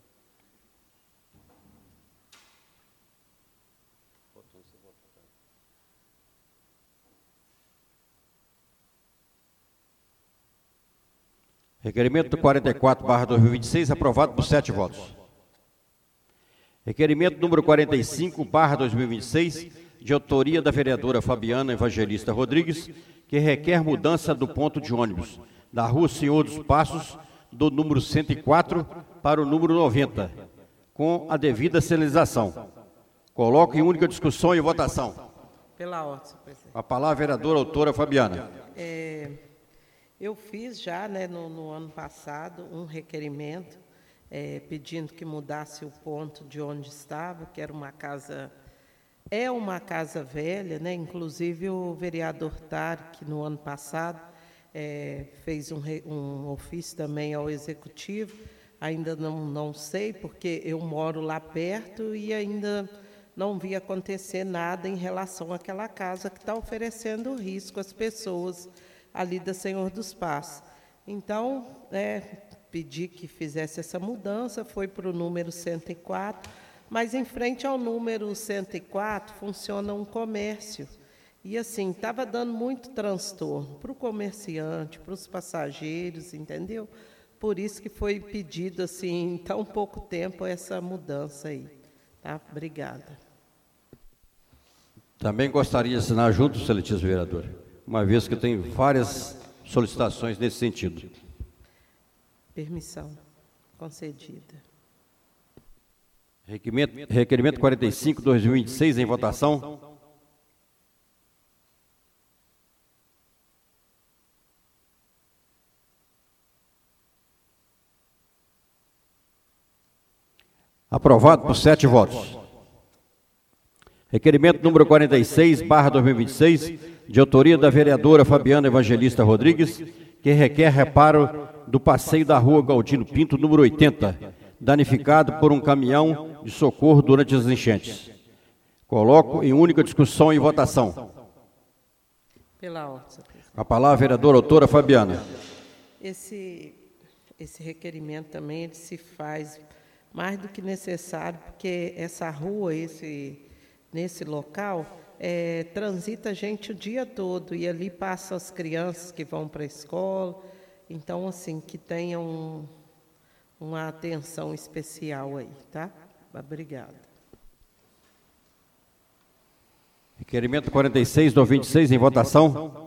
Requerimento 44, barra 2026, aprovado por 7 votos. Requerimento número 45, barra 2026, de autoria da vereadora Fabiana Evangelista Rodrigues, que requer mudança do ponto de ônibus da Rua Senhor dos Passos, do número 104 para o número 90, com a devida sinalização. Coloco em única discussão e votação. Pela ordem, senhor presidente. A palavra, vereadora autora Fabiana. Eu fiz já, né, no ano passado, um requerimento pedindo que mudasse o ponto de onde estava, que era uma casa, uma casa velha, né? Inclusive o vereador Tarek, no ano passado, fez um ofício também ao executivo. Ainda não sei, porque eu moro lá perto e ainda não vi acontecer nada em relação àquela casa que está oferecendo risco às pessoas ali da Senhor dos Passos. Então, pedi que fizesse essa mudança, foi para o número 104, mas em frente ao número 104 funciona um comércio. E assim, estava dando muito transtorno para o comerciante, para os passageiros, entendeu? Por isso que foi pedido, assim, em tão pouco tempo, essa mudança aí. Tá? Obrigada. Também gostaria de assinar junto, excelentíssimo vereador, uma vez que tem várias solicitações nesse sentido. Permissão concedida. Requerimento 45, 2026, em votação. Aprovado por 7 votos. Requerimento número 46, barra 2026, de autoria da vereadora Fabiana Evangelista Rodrigues, que requer reparo do passeio da rua Galdino Pinto, número 80, danificado por um caminhão de socorro durante as enchentes. Coloco em única discussão e votação. Pela ordem, senhor presidente. A palavra, vereadora autora Fabiana. Esse requerimento também ele se faz mais do que necessário, porque essa rua, nesse local, transita gente o dia todo, e ali passam as crianças que vão para a escola. Então, assim, que tenha uma atenção especial aí, tá? Obrigada. Requerimento 46, 2026, em votação.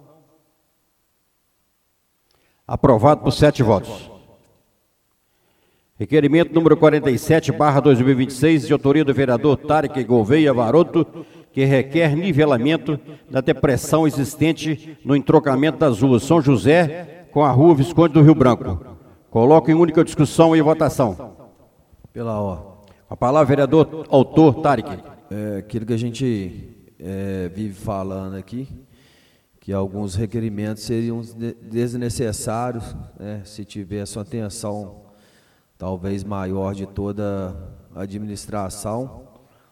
Aprovado por 7 votos. Requerimento número 47, barra 2026, de autoria do vereador Tarek Gouveia Varoto, que requer nivelamento da depressão existente no entrocamento das ruas São José com a rua Visconde do Rio Branco. Coloco em única discussão e votação. Pela ordem. A palavra, vereador autor Tarek. Aquilo que a gente vive falando aqui, que alguns requerimentos seriam desnecessários, né, se tivesse uma atenção talvez maior de toda a administração,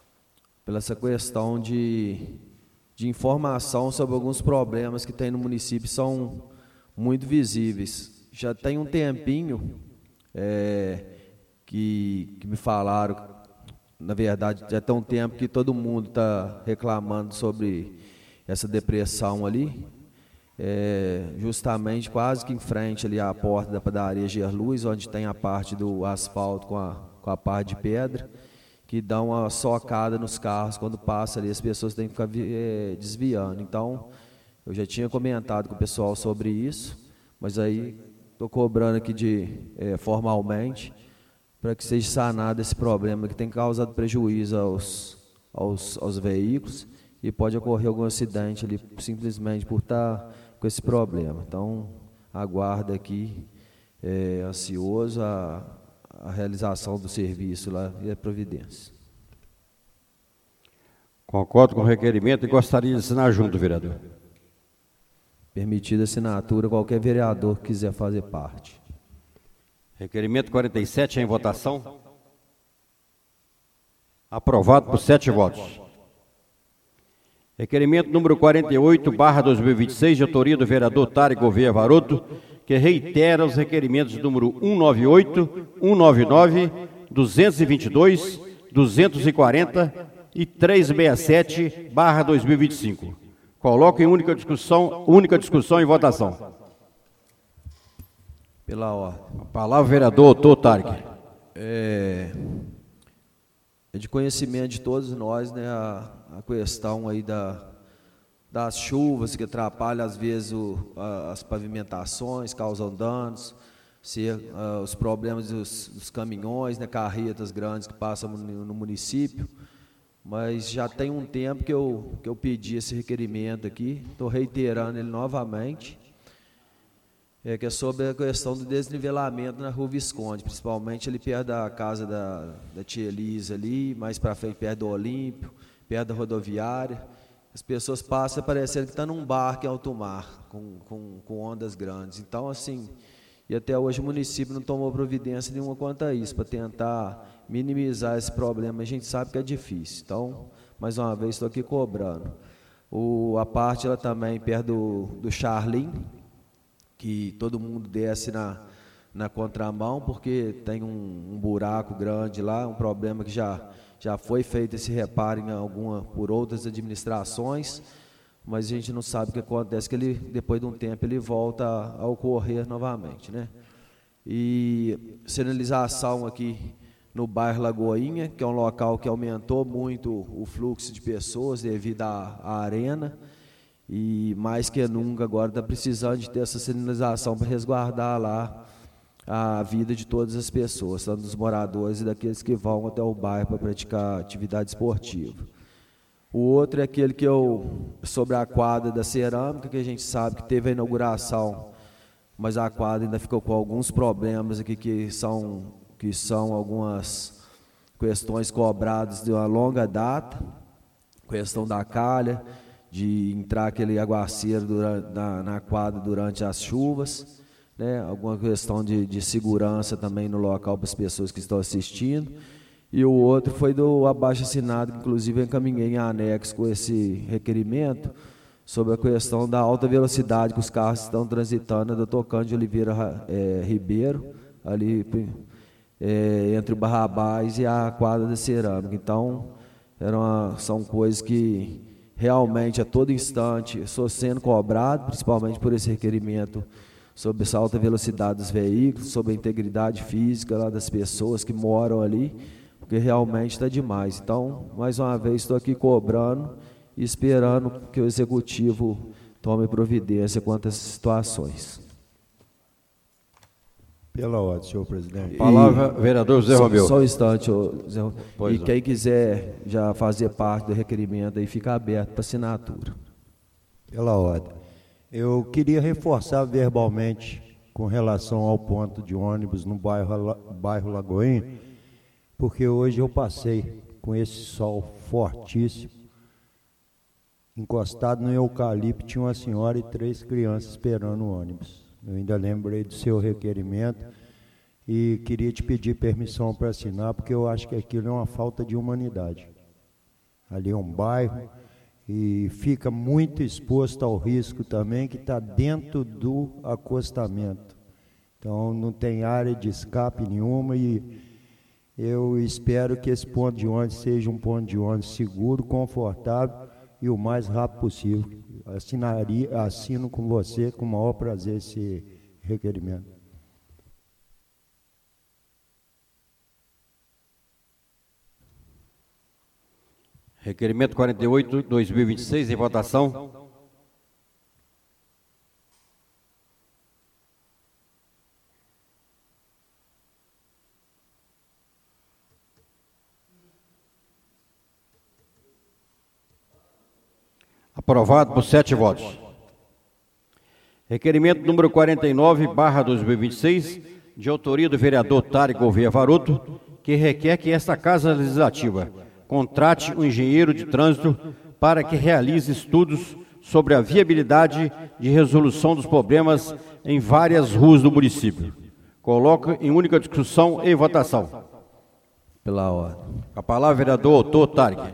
pela essa questão de informação sobre alguns problemas que tem no município, são muito visíveis. Já tem um tempinho que me falaram, na verdade, já tem um tempo que todo mundo está reclamando sobre essa depressão ali, justamente quase que em frente ali à porta da padaria Gerluz, onde tem a parte do asfalto com a parte de pedra, que dá uma socada nos carros quando passa ali, as pessoas têm que ficar desviando. Então, eu já tinha comentado com o pessoal sobre isso, mas aí estou cobrando aqui formalmente para que seja sanado esse problema que tem causado prejuízo aos veículos e pode ocorrer algum acidente ali simplesmente por estar com esse problema. Então, aguardo aqui, ansioso a realização do serviço lá e a providência. Concordo com o requerimento e gostaria de assinar junto, vereador. Permitida assinatura, qualquer vereador que quiser fazer parte. Requerimento 47 em votação. Aprovado por 7 votos. Requerimento número 48/2026, de autoria do vereador Tari Gouveia Varoto, que reitera os requerimentos número 198, 199, 222, 240 e 367/2025. Coloco em única discussão em votação. Pela ordem. A palavra, vereador Tarek. É de conhecimento de todos nós, né, a questão aí das chuvas que atrapalham às vezes as pavimentações, causam danos, os problemas dos caminhões, né, carretas grandes que passam no município. Mas já tem um tempo que eu pedi esse requerimento aqui, estou reiterando ele novamente, que é sobre a questão do desnivelamento na Rua Visconde, principalmente ali perto da casa da tia Elisa ali, mais para frente perto do Olímpio, perto da rodoviária. As pessoas passam parecendo que estão num barco em alto mar, com ondas grandes. Então, assim, e até hoje o município não tomou providência nenhuma quanto a isso, para tentar minimizar esse problema. A gente sabe que é difícil. Então, mais uma vez, estou aqui cobrando. A parte ela também perto do Charlim, que todo mundo desce na contramão, porque tem um buraco grande lá, um problema que já foi feito esse reparo por outras administrações, mas a gente não sabe o que acontece, que depois de um tempo ele volta a ocorrer novamente, né? E sinalização aqui no bairro Lagoinha, que é um local que aumentou muito o fluxo de pessoas devido à arena, e mais que nunca agora está precisando de ter essa sinalização para resguardar lá a vida de todas as pessoas, tanto dos moradores e daqueles que vão até o bairro para praticar atividade esportiva. O outro é aquele sobre a quadra da cerâmica, que a gente sabe que teve a inauguração, mas a quadra ainda ficou com alguns problemas aqui que são algumas questões cobradas de uma longa data, questão da calha, de entrar aquele aguaceiro na quadra durante as chuvas, né? Alguma questão de segurança também no local para as pessoas que estão assistindo. E o outro foi do abaixo-assinado, que inclusive eu encaminhei em anexo com esse requerimento, sobre a questão da alta velocidade que os carros estão transitando na Dr. Cândido Oliveira Ribeiro, ali entre o Barrabás e a quadra da cerâmica. Então, são coisas que realmente a todo instante estou sendo cobrado, principalmente por esse requerimento sobre essa alta velocidade dos veículos, sobre a integridade física lá das pessoas que moram ali, porque realmente está demais. Então, mais uma vez, estou aqui cobrando e esperando que o Executivo tome providência quanto a essas situações. Pela ordem, senhor presidente. Palavra, vereador Zé Romeu. Só um instante, Zé Romeu. Pois e não. Quem quiser já fazer parte do requerimento, aí fica aberto para assinatura. Pela ordem. Eu queria reforçar verbalmente com relação ao ponto de ônibus no bairro Lagoinha, porque hoje eu passei com esse sol fortíssimo, encostado no eucalipto, tinha uma senhora e 3 crianças esperando o ônibus. Eu ainda lembrei do seu requerimento e queria te pedir permissão para assinar, porque eu acho que aquilo é uma falta de humanidade. ali é um bairro, e fica muito exposto ao risco também, que está dentro do acostamento. Então, não tem área de escape nenhuma, e eu espero que esse ponto de ônibus seja um ponto de ônibus seguro, confortável e o mais rápido possível. Assino com você, com o maior prazer, esse requerimento. Requerimento 48, 2026, em votação. Aprovado por 7 votos. Requerimento número 49/2026, de autoria do vereador Tarek Gouveia Varoto, que requer que esta Casa Legislativa contrate um engenheiro de trânsito para que realize estudos sobre a viabilidade de resolução dos problemas em várias ruas do município. Coloco em única discussão e votação. Pela ordem. A palavra, vereador Autor Tarek.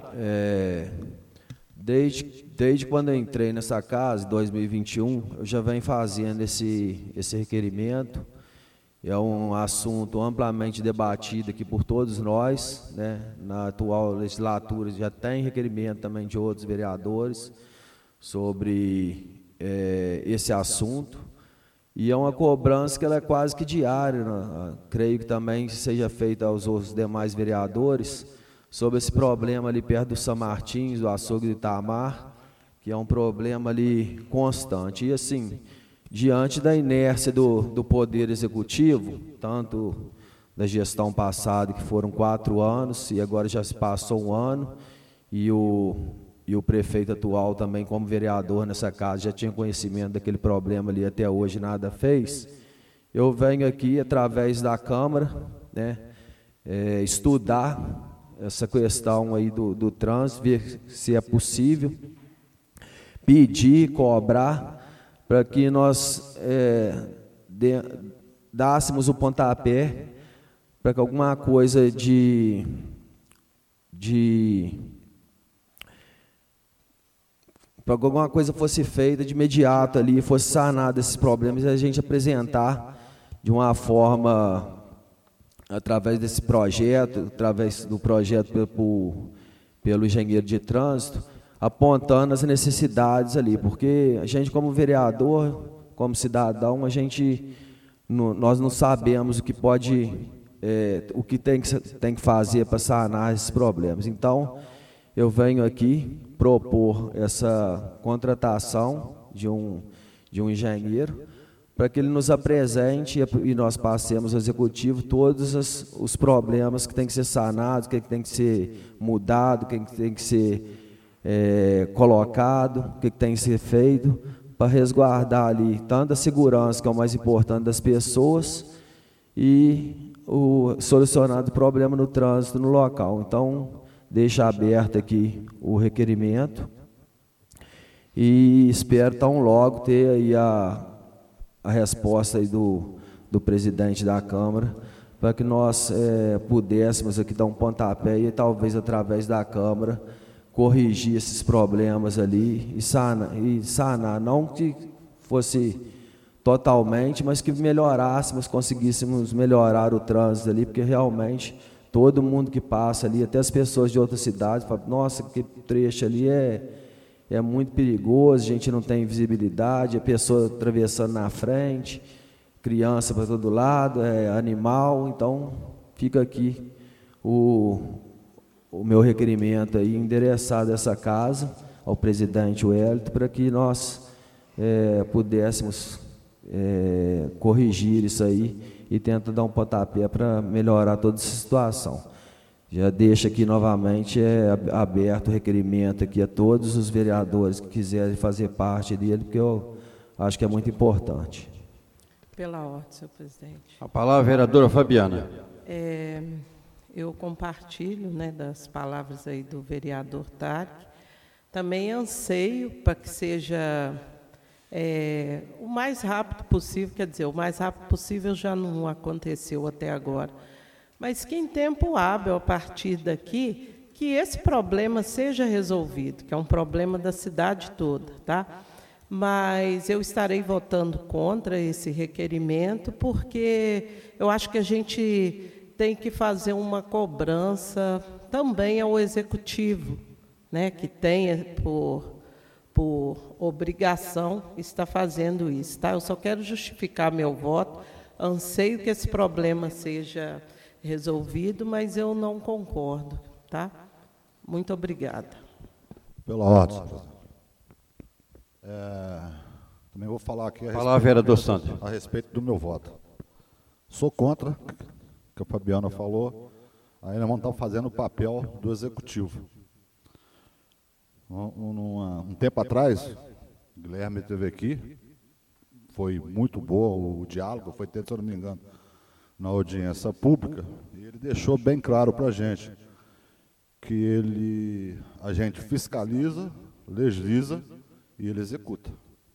Desde quando eu entrei nessa casa, em 2021, eu já venho fazendo esse requerimento. É um assunto amplamente debatido aqui por todos nós, né? Na atual legislatura já tem requerimento também de outros vereadores sobre esse assunto. E é uma cobrança que ela é quase que diária, né? Creio que também seja feita aos demais vereadores, sobre esse problema ali perto do São Martins, do açougue de Itamar, que é um problema ali constante. E assim, diante da inércia do Poder Executivo, tanto da gestão passada, que foram 4 anos, e agora já se passou 1 ano, e o prefeito atual também, como vereador nessa casa, já tinha conhecimento daquele problema ali, até hoje nada fez. Eu venho aqui, através da Câmara, né, estudar essa questão aí do trânsito, ver se é possível, pedir, cobrar, para que nós dássemos o pontapé para que alguma coisa para que alguma coisa fosse feita de imediato ali, fosse sanado esses problemas, e a gente apresentar de uma forma, através desse projeto, através do projeto pelo engenheiro de trânsito, apontando as necessidades ali, porque a gente, como vereador, como cidadão, nós não sabemos o que pode, o que tem que fazer para sanar esses problemas. Então, eu venho aqui propor essa contratação de um engenheiro, para que ele nos apresente e nós passemos ao executivo todos os problemas que tem que ser sanados, o que tem que ser mudado, o que tem que ser colocado, o que tem que ser feito, para resguardar ali tanto a segurança, que é o mais importante das pessoas, e solucionar o problema no trânsito no local. Então, deixa aberto aqui o requerimento e espero tão logo ter aí a resposta aí do presidente da Câmara, para que nós pudéssemos aqui dar um pontapé e talvez através da Câmara corrigir esses problemas ali e sanar, não que fosse totalmente, mas que melhorássemos, conseguíssemos melhorar o trânsito ali, porque realmente todo mundo que passa ali, até as pessoas de outras cidades, falam, nossa, que trecho ali é muito perigoso, a gente não tem visibilidade, a pessoa atravessando na frente, criança para todo lado, animal. Então fica aqui o meu requerimento aí, endereçado a essa casa, ao presidente Wellington, para que nós pudéssemos corrigir isso aí e tentar dar um pontapé para melhorar toda essa situação. Já deixo aqui novamente aberto o requerimento aqui a todos os vereadores que quiserem fazer parte dele, porque eu acho que é muito importante. Pela ordem, senhor presidente. A palavra, vereadora Fabiana. Eu compartilho, né, das palavras aí do vereador Tarek. Também anseio para que seja o mais rápido possível, quer dizer, o mais rápido possível já não aconteceu até agora, mas que em tempo hábil, a partir daqui, que esse problema seja resolvido, que é um problema da cidade toda, tá? Mas eu estarei votando contra esse requerimento, porque eu acho que a gente tem que fazer uma cobrança também ao Executivo, né, que tenha por obrigação está fazendo isso. Tá? Eu só quero justificar meu voto, anseio que esse problema seja resolvido, mas eu não concordo. Tá? Muito obrigada. Pela ordem. Também vou falar aqui a respeito do meu voto. Sou contra, que a Fabiana falou, aí nós vamos estar fazendo o papel do Executivo. Um tempo atrás, o Guilherme esteve aqui, foi muito boa o diálogo, foi, se eu não me engano, na audiência pública, e ele deixou bem claro para a gente que a gente fiscaliza, legisla e ele executa.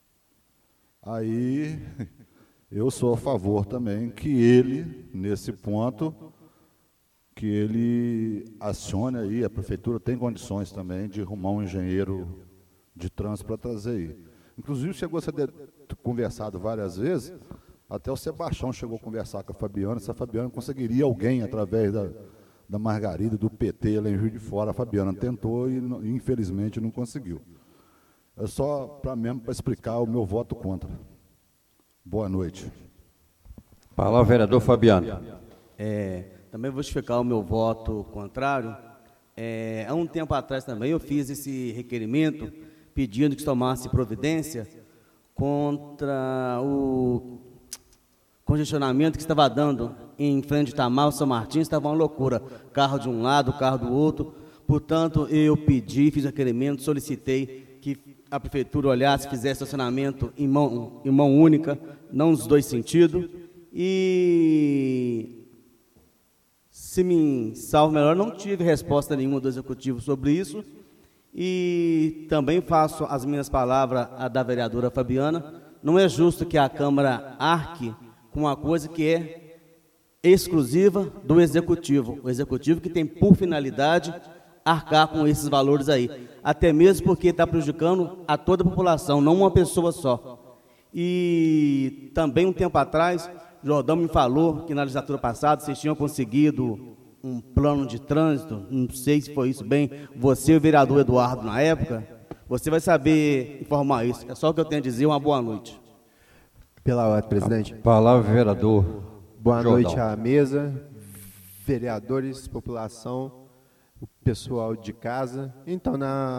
Aí, eu sou a favor também que ele, nesse ponto, que ele acione aí, a prefeitura tem condições também de arrumar um engenheiro de trânsito para trazer aí. Inclusive, chegou a ser conversado várias vezes, até o Sebastião chegou a conversar com a Fabiana, se a Fabiana conseguiria alguém através da Margarida, do PT, lá em Rio de Fora. A Fabiana tentou e, infelizmente, não conseguiu. É só para explicar o meu voto contra. Boa noite. Palavra, vereador Fabiano. Também vou justificar o meu voto contrário. Há um tempo atrás também eu fiz esse requerimento pedindo que se tomasse providência contra o congestionamento que estava dando em frente de Itamar, São Martins, estava uma loucura. Carro de um lado, carro do outro. Portanto, eu pedi, fiz requerimento, solicitei que a prefeitura olhasse, fizesse estacionamento em mão única, não nos dois sentidos. E, se me salvo melhor, não tive resposta nenhuma do Executivo sobre isso. E também faço as minhas palavras a da vereadora Fabiana. Não é justo que a Câmara arque com uma coisa que é exclusiva do Executivo. O Executivo que tem por finalidade arcar com esses valores aí. Até mesmo porque está prejudicando a toda a população, não uma pessoa só. E também, um tempo atrás, Jordão me falou que na legislatura passada vocês tinham conseguido um plano de trânsito, não sei se foi isso bem, você e o vereador Eduardo na época, você vai saber informar isso. É só o que eu tenho a dizer, uma boa noite. Pela ordem, presidente. Palavra, vereador Boa Jordão. noite à mesa, vereadores, população, o pessoal de casa. Então,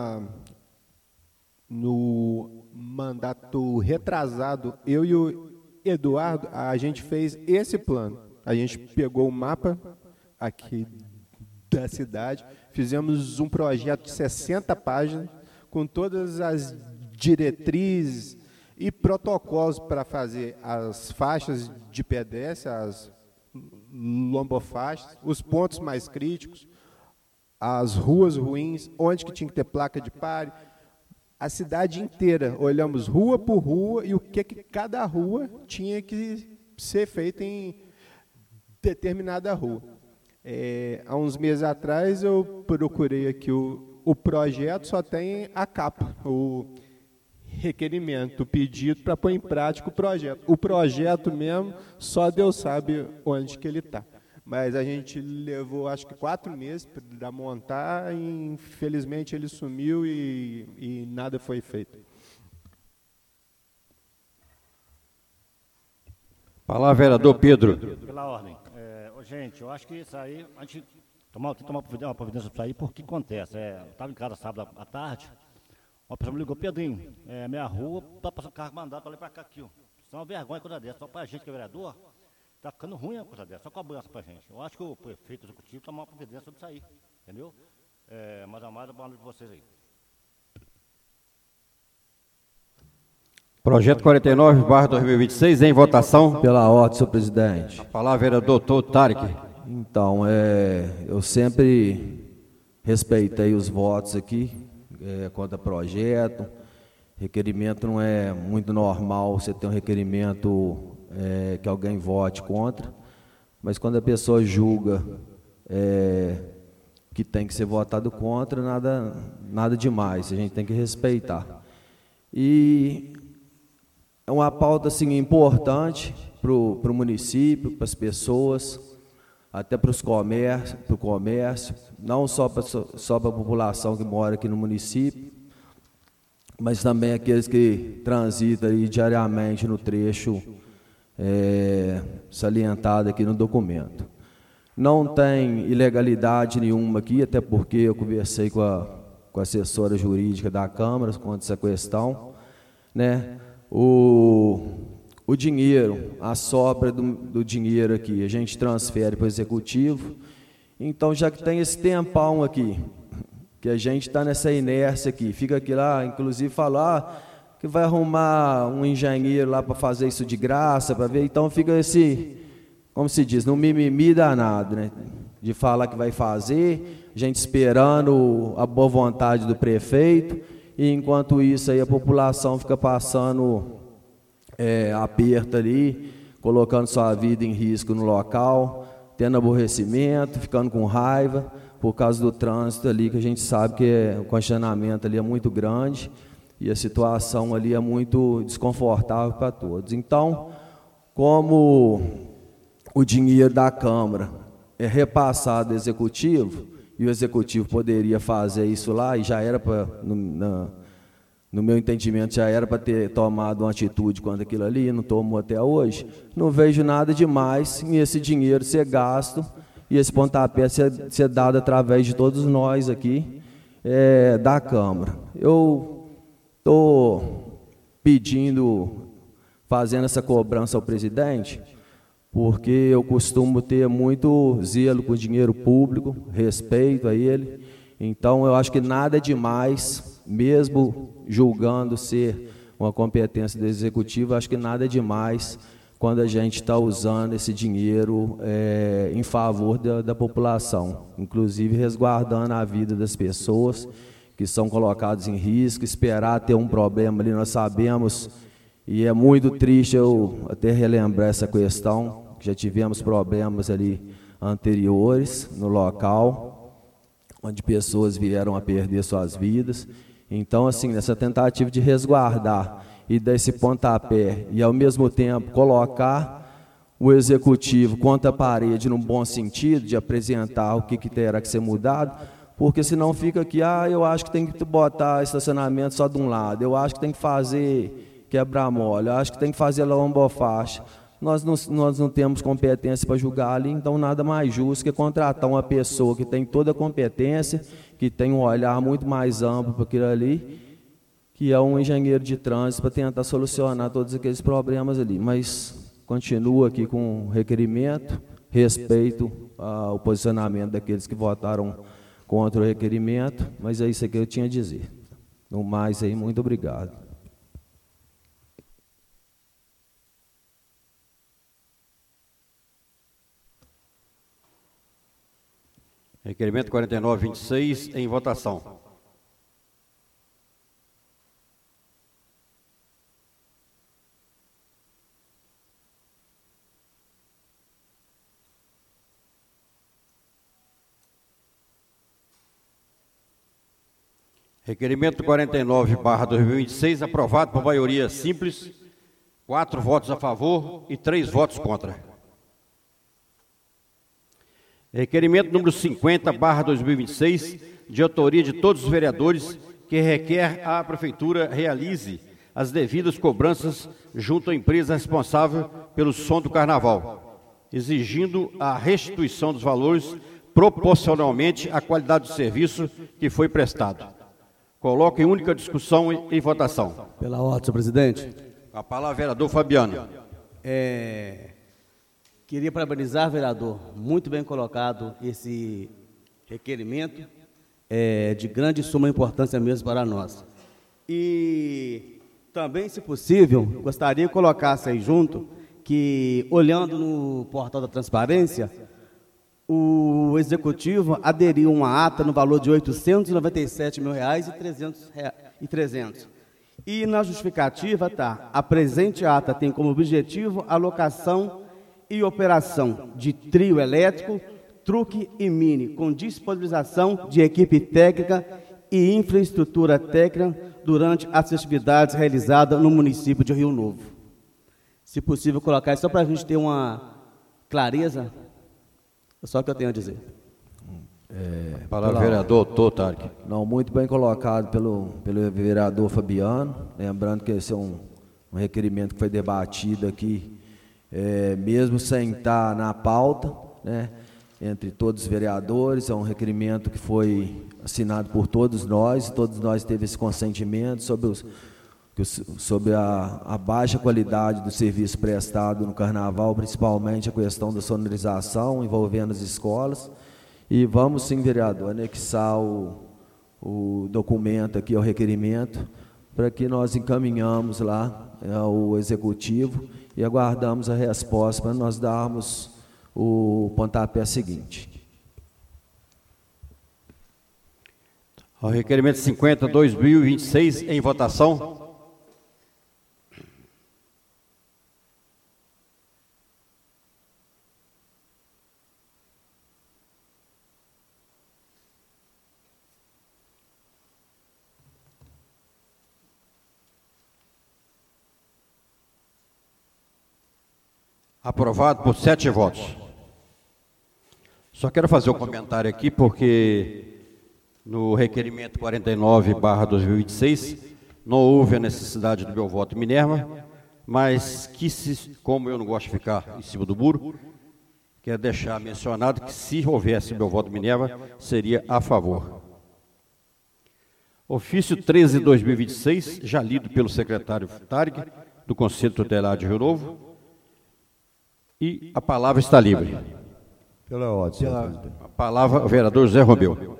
no mandato retrasado, eu e o Eduardo, a gente fez esse plano. A gente pegou o mapa aqui da cidade, fizemos um projeto de 60 páginas, com todas as diretrizes e protocolos para fazer as faixas de pedestre, as lombofaixas, os pontos mais críticos, as ruas ruins, onde que tinha que ter placa de pare, a cidade inteira. Olhamos rua por rua e o que cada rua tinha que ser feito em determinada rua. Há uns meses atrás eu procurei aqui o projeto, só tem a capa, o requerimento, o pedido para pôr em prática o projeto. O projeto mesmo, só Deus sabe onde que ele está. Mas a gente levou, acho que 4 meses para montar e, infelizmente, ele sumiu e nada foi feito. Palavra, vereador Pedro. Pela ordem. Gente, eu acho que isso aí, a gente tem que tomar uma providência para isso aí, porque acontece. Eu estava em casa sábado à tarde, uma pessoa me ligou, Pedrinho, minha rua, está passando carro mandado para lá e para cá aqui. Ó. Isso é uma vergonha, coisa dessa. Só para a gente que é vereador, está ficando ruim a coisa dessa, só cobrança para a gente. Eu acho que o prefeito executivo tomar uma providência sobre isso aí, entendeu? Mais amada, boa noite para vocês aí. Projeto 49/2026 em votação. Pela ordem, senhor presidente. A palavra, vereador Doutor Tarek. Então, eu sempre respeitei os votos aqui, contra projeto. Requerimento não é muito normal você ter um requerimento que alguém vote contra, mas quando a pessoa julga que tem que ser votado contra, nada demais, a gente tem que respeitar. E é uma pauta assim, importante para o município, para as pessoas, até para o comércio, não só para a população que mora aqui no município, mas também aqueles que transitam aí diariamente no trecho salientado aqui no documento. Não tem ilegalidade nenhuma aqui, até porque eu conversei com a assessora jurídica da Câmara quanto a essa questão, né? O dinheiro, a sobra do dinheiro aqui, a gente transfere para o Executivo. Então, já que tem esse tempão aqui, que a gente está nessa inércia aqui, fica aqui lá, inclusive falar que vai arrumar um engenheiro lá para fazer isso de graça, para ver, então fica esse, como se diz, no mimimi danado, né? De falar que vai fazer, gente esperando a boa vontade do prefeito, e enquanto isso aí a população fica passando aperto ali, colocando sua vida em risco no local, tendo aborrecimento, ficando com raiva, por causa do trânsito ali, que a gente sabe que o congestionamento ali é muito grande, e a situação ali é muito desconfortável para todos. Então, como o dinheiro da Câmara é repassado ao Executivo, e o Executivo poderia fazer isso lá, e já era para, no meu entendimento, já era para ter tomado uma atitude quanto aquilo ali, não tomou até hoje, não vejo nada demais em esse dinheiro ser gasto, e esse pontapé ser dado através de todos nós aqui, da Câmara. Eu estou fazendo essa cobrança ao presidente, porque eu costumo ter muito zelo com o dinheiro público, respeito a ele. Então, eu acho que nada é demais, mesmo julgando ser uma competência do Executivo, acho que nada é demais quando a gente está usando esse dinheiro em favor da população, inclusive resguardando a vida das pessoas que são colocadas em risco, esperar ter um problema ali, nós sabemos, e é muito triste eu até relembrar essa questão, que já tivemos problemas ali anteriores no local, onde pessoas vieram a perder suas vidas. Então, assim, nessa tentativa de resguardar e dar esse pontapé e, ao mesmo tempo, colocar o Executivo contra a parede num bom sentido, de apresentar o que terá que ser mudado, porque senão fica aqui, eu acho que tem que botar estacionamento só de um lado, eu acho que tem que fazer quebra-mola, eu acho que tem que fazer lombofaixa. Nós não temos competência para julgar ali, então nada mais justo que contratar uma pessoa que tem toda a competência, que tem um olhar muito mais amplo para aquilo ali, que é um engenheiro de trânsito, para tentar solucionar todos aqueles problemas ali. Mas continua aqui com requerimento, respeito ao posicionamento daqueles que votaram contra o requerimento, mas é isso que eu tinha a dizer. No mais aí, muito obrigado. Requerimento 4926 em votação. Requerimento 49/2026 aprovado por maioria simples, 4 votos a favor e 3 votos contra. Requerimento número 50/2026, de autoria de todos os vereadores, que requer à Prefeitura realize as devidas cobranças junto à empresa responsável pelo som do Carnaval, exigindo a restituição dos valores proporcionalmente à qualidade do serviço que foi prestado. Coloco em única discussão e votação. Pela ordem, senhor presidente. A palavra, vereador Fabiano. Queria parabenizar, vereador, muito bem colocado esse requerimento, de grande suma importância mesmo para nós. E também, se possível, gostaria que colocasse aí junto, que olhando no portal da transparência, o Executivo aderiu a uma ata no valor de R$ 897.300. E na justificativa está, a presente ata tem como objetivo a locação e operação de trio elétrico Truque e Mini, com disponibilização de equipe técnica e infraestrutura técnica durante as festividades realizadas no município de Rio Novo. Se possível, colocar isso só para a gente ter uma clareza, é só o que eu tenho a dizer. Palavra vereador Tarek. Não, muito bem colocado pelo vereador Fabiano, lembrando que esse é um requerimento que foi debatido aqui, mesmo sem estar na pauta, né, entre todos os vereadores, é um requerimento que foi assinado por todos nós teve esse consentimento sobre a baixa qualidade do serviço prestado no Carnaval, principalmente a questão da sonorização envolvendo as escolas. E vamos sim, vereador, anexar o documento aqui ao requerimento, para que nós encaminhamos lá ao Executivo e aguardamos a resposta para nós darmos o pontapé seguinte. O requerimento 50/2026 em votação. Aprovado por 7 votos. Só quero fazer um comentário aqui, porque no requerimento 49/2026 não houve a necessidade do meu voto em Minerva, mas que, como eu não gosto de ficar em cima do muro, quero deixar mencionado que, se houvesse meu voto em Minerva, seria a favor. Ofício 13/2026, já lido pelo secretário Tarek, do Conselho Tutelar de Rio Novo, e a palavra está livre. Pela ordem, senhor presidente. A palavra, o vereador Zé Romeu.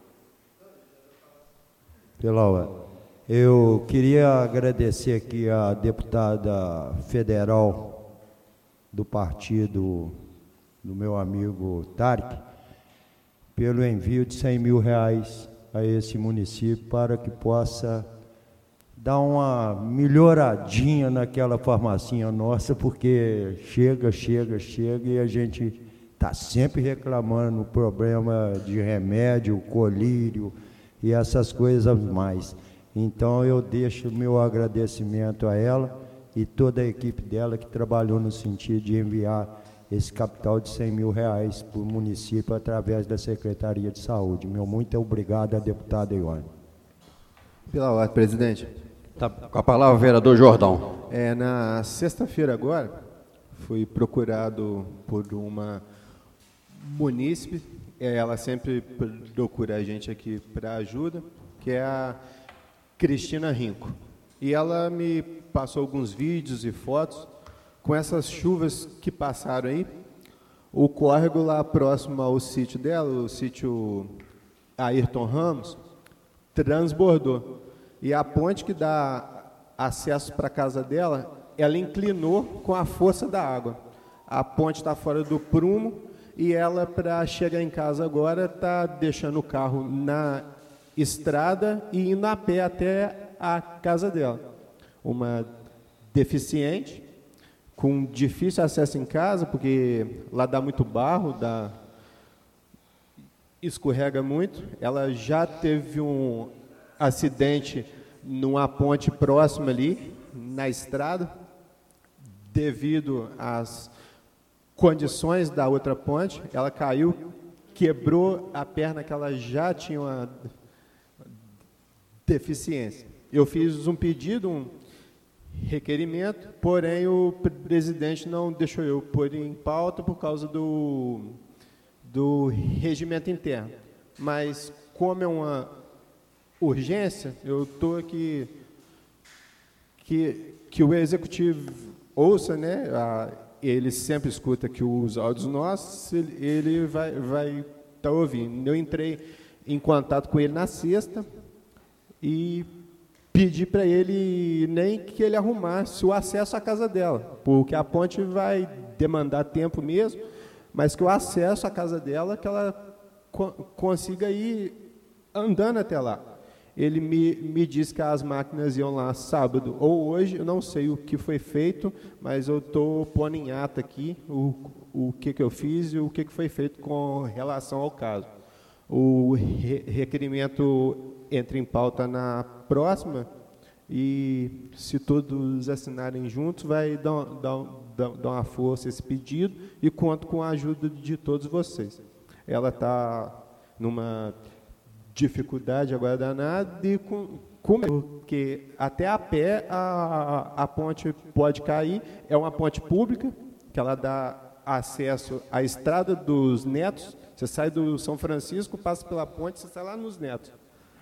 Pela ordem. Eu queria agradecer aqui a deputada federal do partido do meu amigo Tarek pelo envio de R$100 mil a esse município para que possa dar uma melhoradinha naquela farmacinha nossa, porque chega e a gente está sempre reclamando o problema de remédio, colírio e essas coisas mais. Então eu deixo o meu agradecimento a ela e toda a equipe dela que trabalhou no sentido de enviar esse capital de R$100 mil para o município através da Secretaria de Saúde. Meu muito obrigado à deputada Ione. Pela ordem, presidente. Tá, com a palavra, vereador Jordão. Na sexta-feira agora, fui procurado por uma munícipe, ela sempre procura a gente aqui para ajuda, que é a Cristina Rinco. E ela me passou alguns vídeos e fotos com essas chuvas que passaram aí. O córrego lá próximo ao sítio dela, o sítio Ayrton Ramos, transbordou. E a ponte que dá acesso para a casa dela, ela inclinou com a força da água. A ponte está fora do prumo e ela, para chegar em casa agora, está deixando o carro na estrada e indo a pé até a casa dela. Uma deficiente, com difícil acesso em casa, porque lá dá muito barro, escorrega muito. Ela já teve um acidente numa ponte próxima ali, na estrada, devido às condições da outra ponte. Ela caiu, quebrou a perna, que ela já tinha uma deficiência. Eu fiz um pedido, um requerimento, porém o presidente não deixou eu pôr em pauta por causa do regimento interno. Mas, como é uma urgência, eu estou aqui que o executivo ouça, né? Ele sempre escuta que os áudios nossos, ele vai estar ouvindo. Eu entrei em contato com ele na sexta e pedi para ele nem que ele arrumasse o acesso à casa dela, porque a ponte vai demandar tempo mesmo, mas que o acesso à casa dela, que ela consiga ir andando até lá. ele me disse que as máquinas iam lá sábado ou hoje, eu não sei o que foi feito, mas eu estou pondo em ata aqui o que eu fiz e o que foi feito com relação ao caso. O requerimento entra em pauta na próxima e, se todos assinarem juntos, vai dar uma força esse pedido e conto com a ajuda de todos vocês. Ela está numa dificuldade agora danada e porque até a pé a ponte pode cair. É uma ponte pública que ela dá acesso à Estrada dos Netos. Você sai do São Francisco, passa pela ponte, você sai lá nos Netos.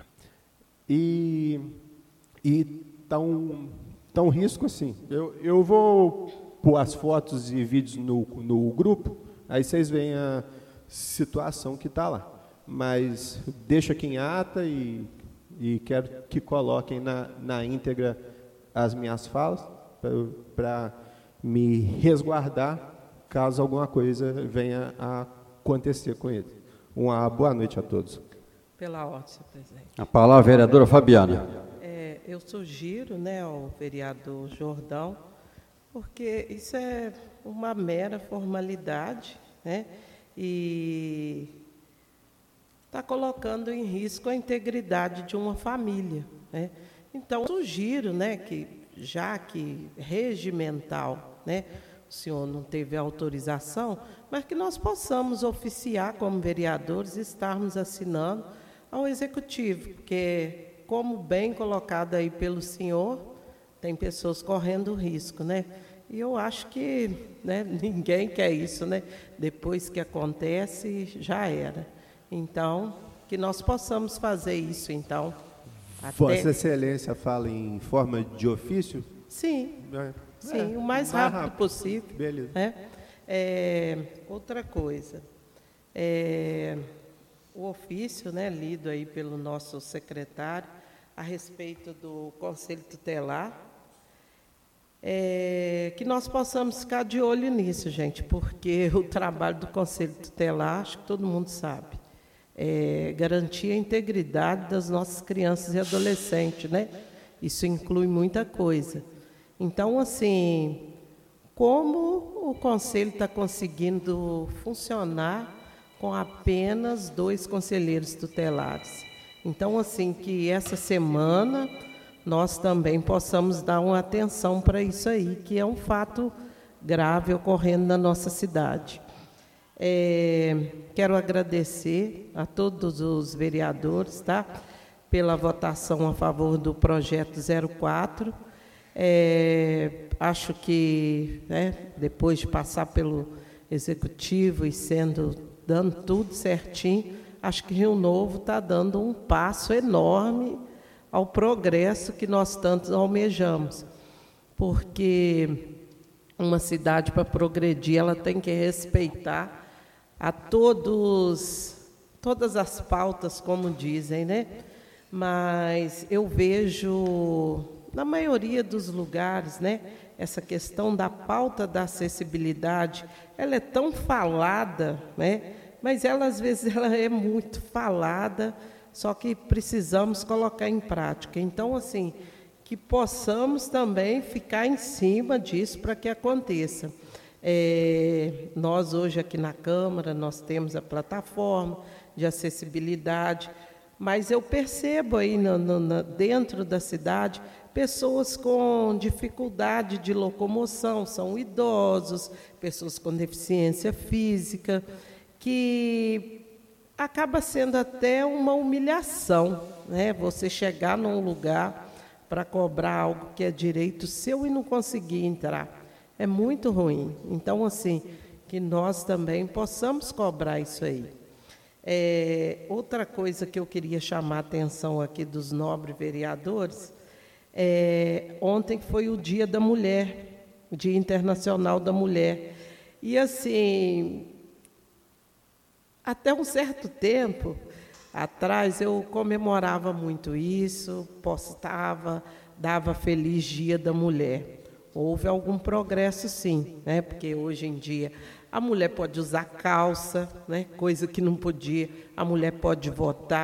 E tá um risco assim. Eu vou pôr as fotos e vídeos no grupo, aí vocês veem a situação que está lá. Mas deixo aqui em ata e quero que coloquem na íntegra as minhas falas para me resguardar caso alguma coisa venha a acontecer com ele. Uma boa noite a todos. Pela ordem, senhor presidente. A palavra, vereadora Fabiana. Eu sugiro, ao vereador Jordão, porque isso é uma mera formalidade, e está colocando em risco a integridade de uma família. Então, sugiro, que, já que regimental, o senhor não teve autorização, mas que nós possamos oficiar como vereadores e estarmos assinando ao Executivo, porque, como bem colocado aí pelo senhor, tem pessoas correndo risco, E eu acho que ninguém quer isso, Depois que acontece, já era. Então, que nós possamos fazer isso, então. Vossa Excelência fala em forma de ofício? Sim, sim, o mais rápido possível. Beleza. Outra coisa, o ofício, lido aí pelo nosso secretário, a respeito do Conselho Tutelar, que nós possamos ficar de olho nisso, gente, porque o trabalho do Conselho Tutelar, acho que todo mundo sabe, garantir a integridade das nossas crianças e adolescentes, Isso inclui muita coisa. Então, assim, como o Conselho está conseguindo funcionar com apenas 2 conselheiros tutelares? Então, assim, que essa semana nós também possamos dar uma atenção para isso aí, que é um fato grave ocorrendo na nossa cidade. Quero agradecer a todos os vereadores, pela votação a favor do projeto 04. Acho que, depois de passar pelo Executivo e dando tudo certinho, acho que Rio Novo está dando um passo enorme ao progresso que nós tanto almejamos, porque uma cidade, para progredir, ela tem que respeitar a todas as pautas, como dizem, Mas eu vejo, na maioria dos lugares, essa questão da pauta da acessibilidade, ela é tão falada, mas ela, às vezes, ela é muito falada, só que precisamos colocar em prática. Então, assim, que possamos também ficar em cima disso para que aconteça. Nós, hoje, aqui na Câmara, nós temos a plataforma de acessibilidade, mas eu percebo aí dentro da cidade pessoas com dificuldade de locomoção, são idosos, pessoas com deficiência física, que acaba sendo até uma humilhação, Você chegar num lugar para cobrar algo que é direito seu e não conseguir entrar. É muito ruim. Então, assim, que nós também possamos cobrar isso aí. Outra coisa que eu queria chamar a atenção aqui dos nobres vereadores, ontem foi o Dia da Mulher, o Dia Internacional da Mulher. E, assim, até um certo tempo atrás, eu comemorava muito isso, postava, dava Feliz Dia da Mulher. Houve algum progresso, sim, porque hoje em dia a mulher pode usar calça, coisa que não podia, a mulher pode votar,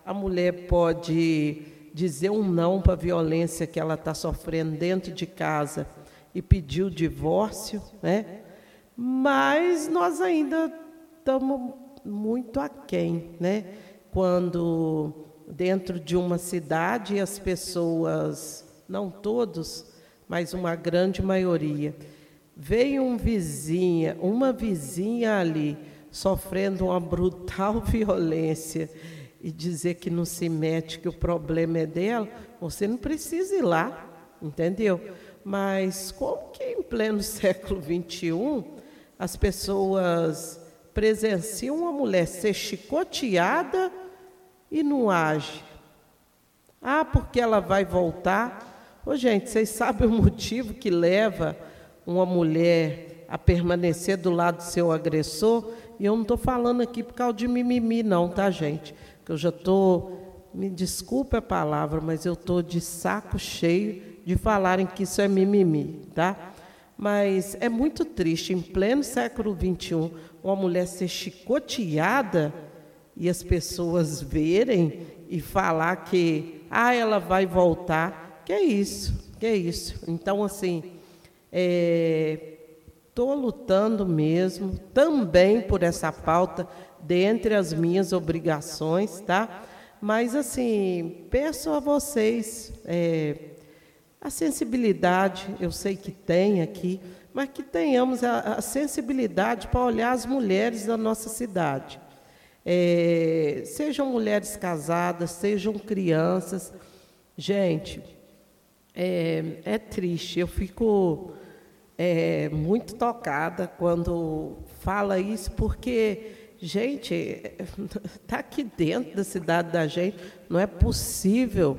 a mulher pode dizer um não para a violência que ela está sofrendo dentro de casa e pedir o divórcio, né? Mas nós ainda estamos muito aquém, né? Quando dentro de uma cidade as pessoas, não todos, mas uma grande maioria, veio uma vizinha ali sofrendo uma brutal violência e dizer que não se mete, que o problema é dela, você não precisa ir lá, entendeu? Mas como que em pleno século XXI as pessoas presenciam uma mulher ser chicoteada e não age? Ah, porque ela vai voltar. Ô, gente, vocês sabem o motivo que leva uma mulher a permanecer do lado do seu agressor? E eu não estou falando aqui por causa de mimimi, não, tá, gente? Que eu já estou, me desculpe a palavra, mas eu estou de saco cheio de falarem que isso é mimimi, tá? Mas é muito triste, em pleno século XXI, uma mulher ser chicoteada e as pessoas verem e falar que ela vai voltar. Que é isso? Então, assim, estou lutando mesmo também por essa pauta dentre as minhas obrigações, tá? Mas, assim, peço a vocês a sensibilidade, eu sei que tem aqui, mas que tenhamos a sensibilidade para olhar as mulheres da nossa cidade. Sejam mulheres casadas, sejam crianças. Gente, é triste, eu fico muito tocada quando fala isso, porque, gente, está aqui dentro da cidade da gente, não é possível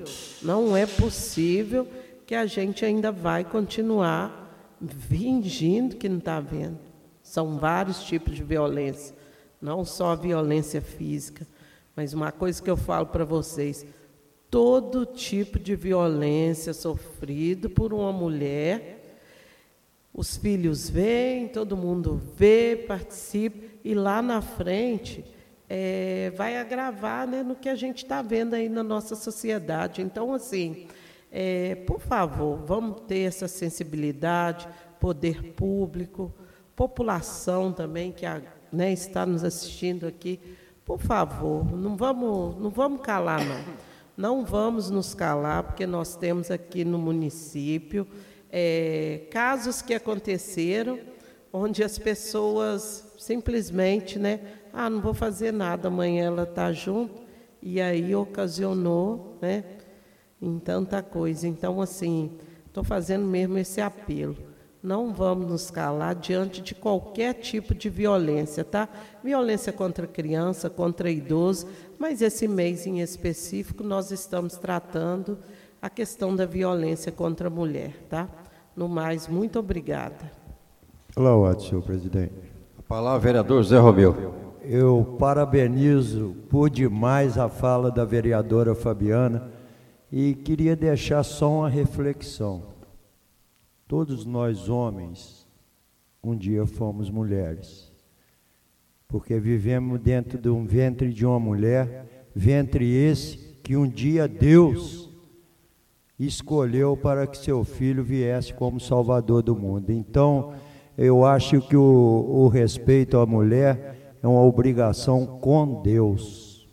que a gente ainda vai continuar fingindo que não está vendo. São vários tipos de violência, não só a violência física, mas uma coisa que eu falo para vocês, todo tipo de violência sofrido por uma mulher, os filhos veem, todo mundo vê, participa, e lá na frente vai agravar, né, no que a gente está vendo aí na nossa sociedade. Então, assim, por favor, vamos ter essa sensibilidade, poder público, população também que está nos assistindo aqui, por favor, não vamos calar, não. Não vamos nos calar, porque nós temos aqui no município casos que aconteceram, onde as pessoas simplesmente, não vou fazer nada, amanhã ela está junto, e aí ocasionou, em tanta coisa. Então, assim, estou fazendo mesmo esse apelo. Não vamos nos calar diante de qualquer tipo de violência, tá? Violência contra criança, contra idoso, mas esse mês em específico nós estamos tratando a questão da violência contra a mulher, tá? No mais, muito obrigada. Olá, senhor presidente. A palavra, vereador Zé Romeu. Eu parabenizo por demais a fala da vereadora Fabiana e queria deixar só uma reflexão. Todos nós, homens, um dia fomos mulheres, porque vivemos dentro de um ventre de uma mulher, ventre esse que um dia Deus escolheu para que seu filho viesse como salvador do mundo. Então, eu acho que o respeito à mulher é uma obrigação com Deus,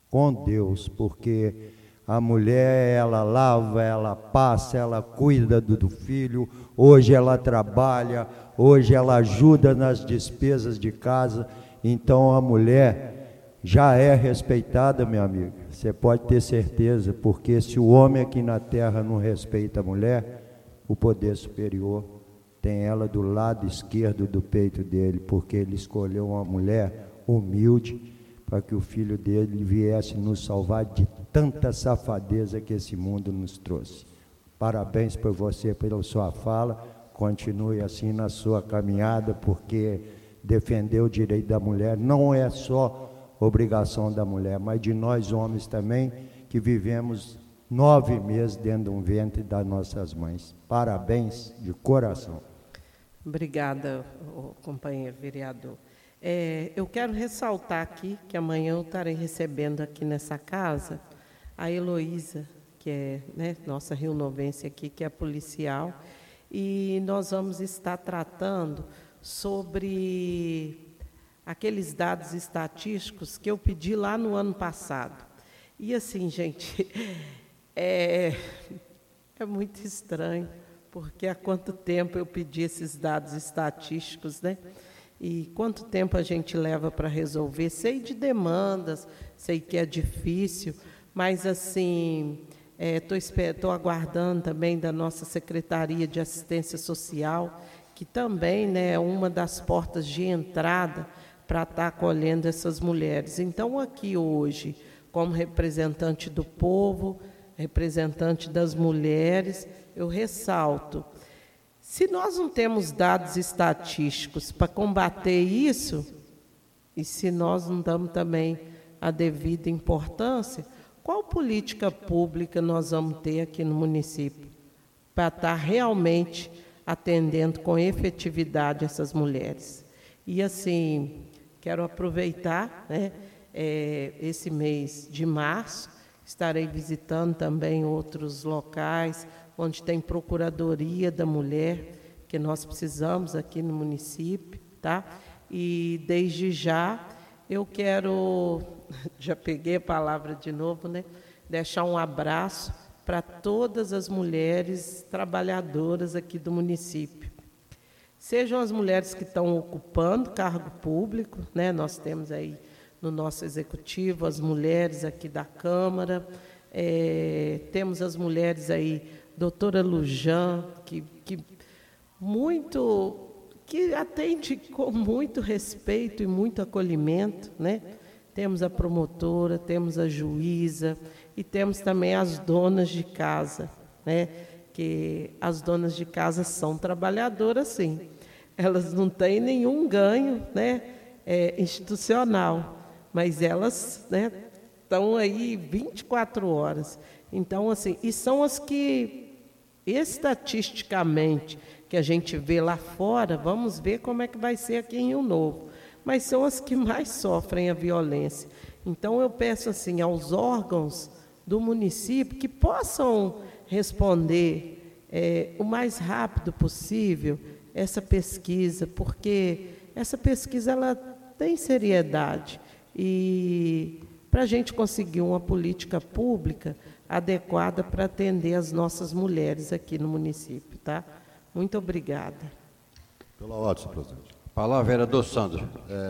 porque a mulher, ela lava, ela passa, ela cuida do filho, hoje ela trabalha, hoje ela ajuda nas despesas de casa. Então a mulher já é respeitada, meu amigo, você pode ter certeza, porque se o homem aqui na terra não respeita a mulher, o poder superior tem ela do lado esquerdo do peito dele, porque ele escolheu uma mulher humilde para que o filho dele viesse nos salvar de tanta safadeza que esse mundo nos trouxe. Parabéns por você, pela sua fala, continue assim na sua caminhada, porque defender o direito da mulher não é só obrigação da mulher, mas de nós homens também, que vivemos 9 meses dentro de um ventre das nossas mães. Parabéns de coração. Obrigada, companheiro vereador. Eu quero ressaltar aqui que amanhã eu estarei recebendo aqui nessa casa a Heloísa, que é, né, nossa rionovense aqui, que é policial, e nós vamos estar tratando sobre aqueles dados estatísticos que eu pedi lá no ano passado. E assim, gente, é muito estranho, porque há quanto tempo eu pedi esses dados estatísticos, né? E quanto tempo a gente leva para resolver? Sei de sei que é difícil, mas, assim, estou aguardando também da nossa Secretaria de Assistência Social, que também, né, é uma das portas de entrada para estar acolhendo essas mulheres. Então, aqui hoje, como representante do povo, representante das mulheres, eu ressalto: se nós não temos dados estatísticos para combater isso, e se nós não damos também a devida importância, qual política pública nós vamos ter aqui no município para estar realmente atendendo com efetividade essas mulheres? E, assim, quero aproveitar, né, esse mês de março, estarei visitando também outros locais onde tem Procuradoria da Mulher, que nós precisamos aqui no município, tá? E, desde já, eu quero, já peguei a palavra de novo, né? Deixar um abraço para todas as mulheres trabalhadoras aqui do município. Sejam as mulheres que estão ocupando cargo público, né? Nós temos aí no nosso executivo as mulheres aqui da Câmara, temos as mulheres aí, doutora Lujan, que atende com muito respeito e muito acolhimento, né? Temos a promotora, temos a juíza e temos também as donas de casa, né? Que as donas de casa são trabalhadoras, sim. Elas não têm nenhum ganho, né, institucional, mas elas, né, estão aí 24 horas. Então, assim, e são as que, estatisticamente, que a gente vê lá fora, vamos ver como é que vai ser aqui em Rio Novo, mas são as que mais sofrem a violência. Então, eu peço, assim, aos órgãos do município que possam responder o mais rápido possível essa pesquisa, porque essa pesquisa ela tem seriedade, e para a gente conseguir uma política pública adequada para atender as nossas mulheres aqui no município, tá? Muito obrigada. Pela ordem, senhor presidente. Palavra, vereador Sandro.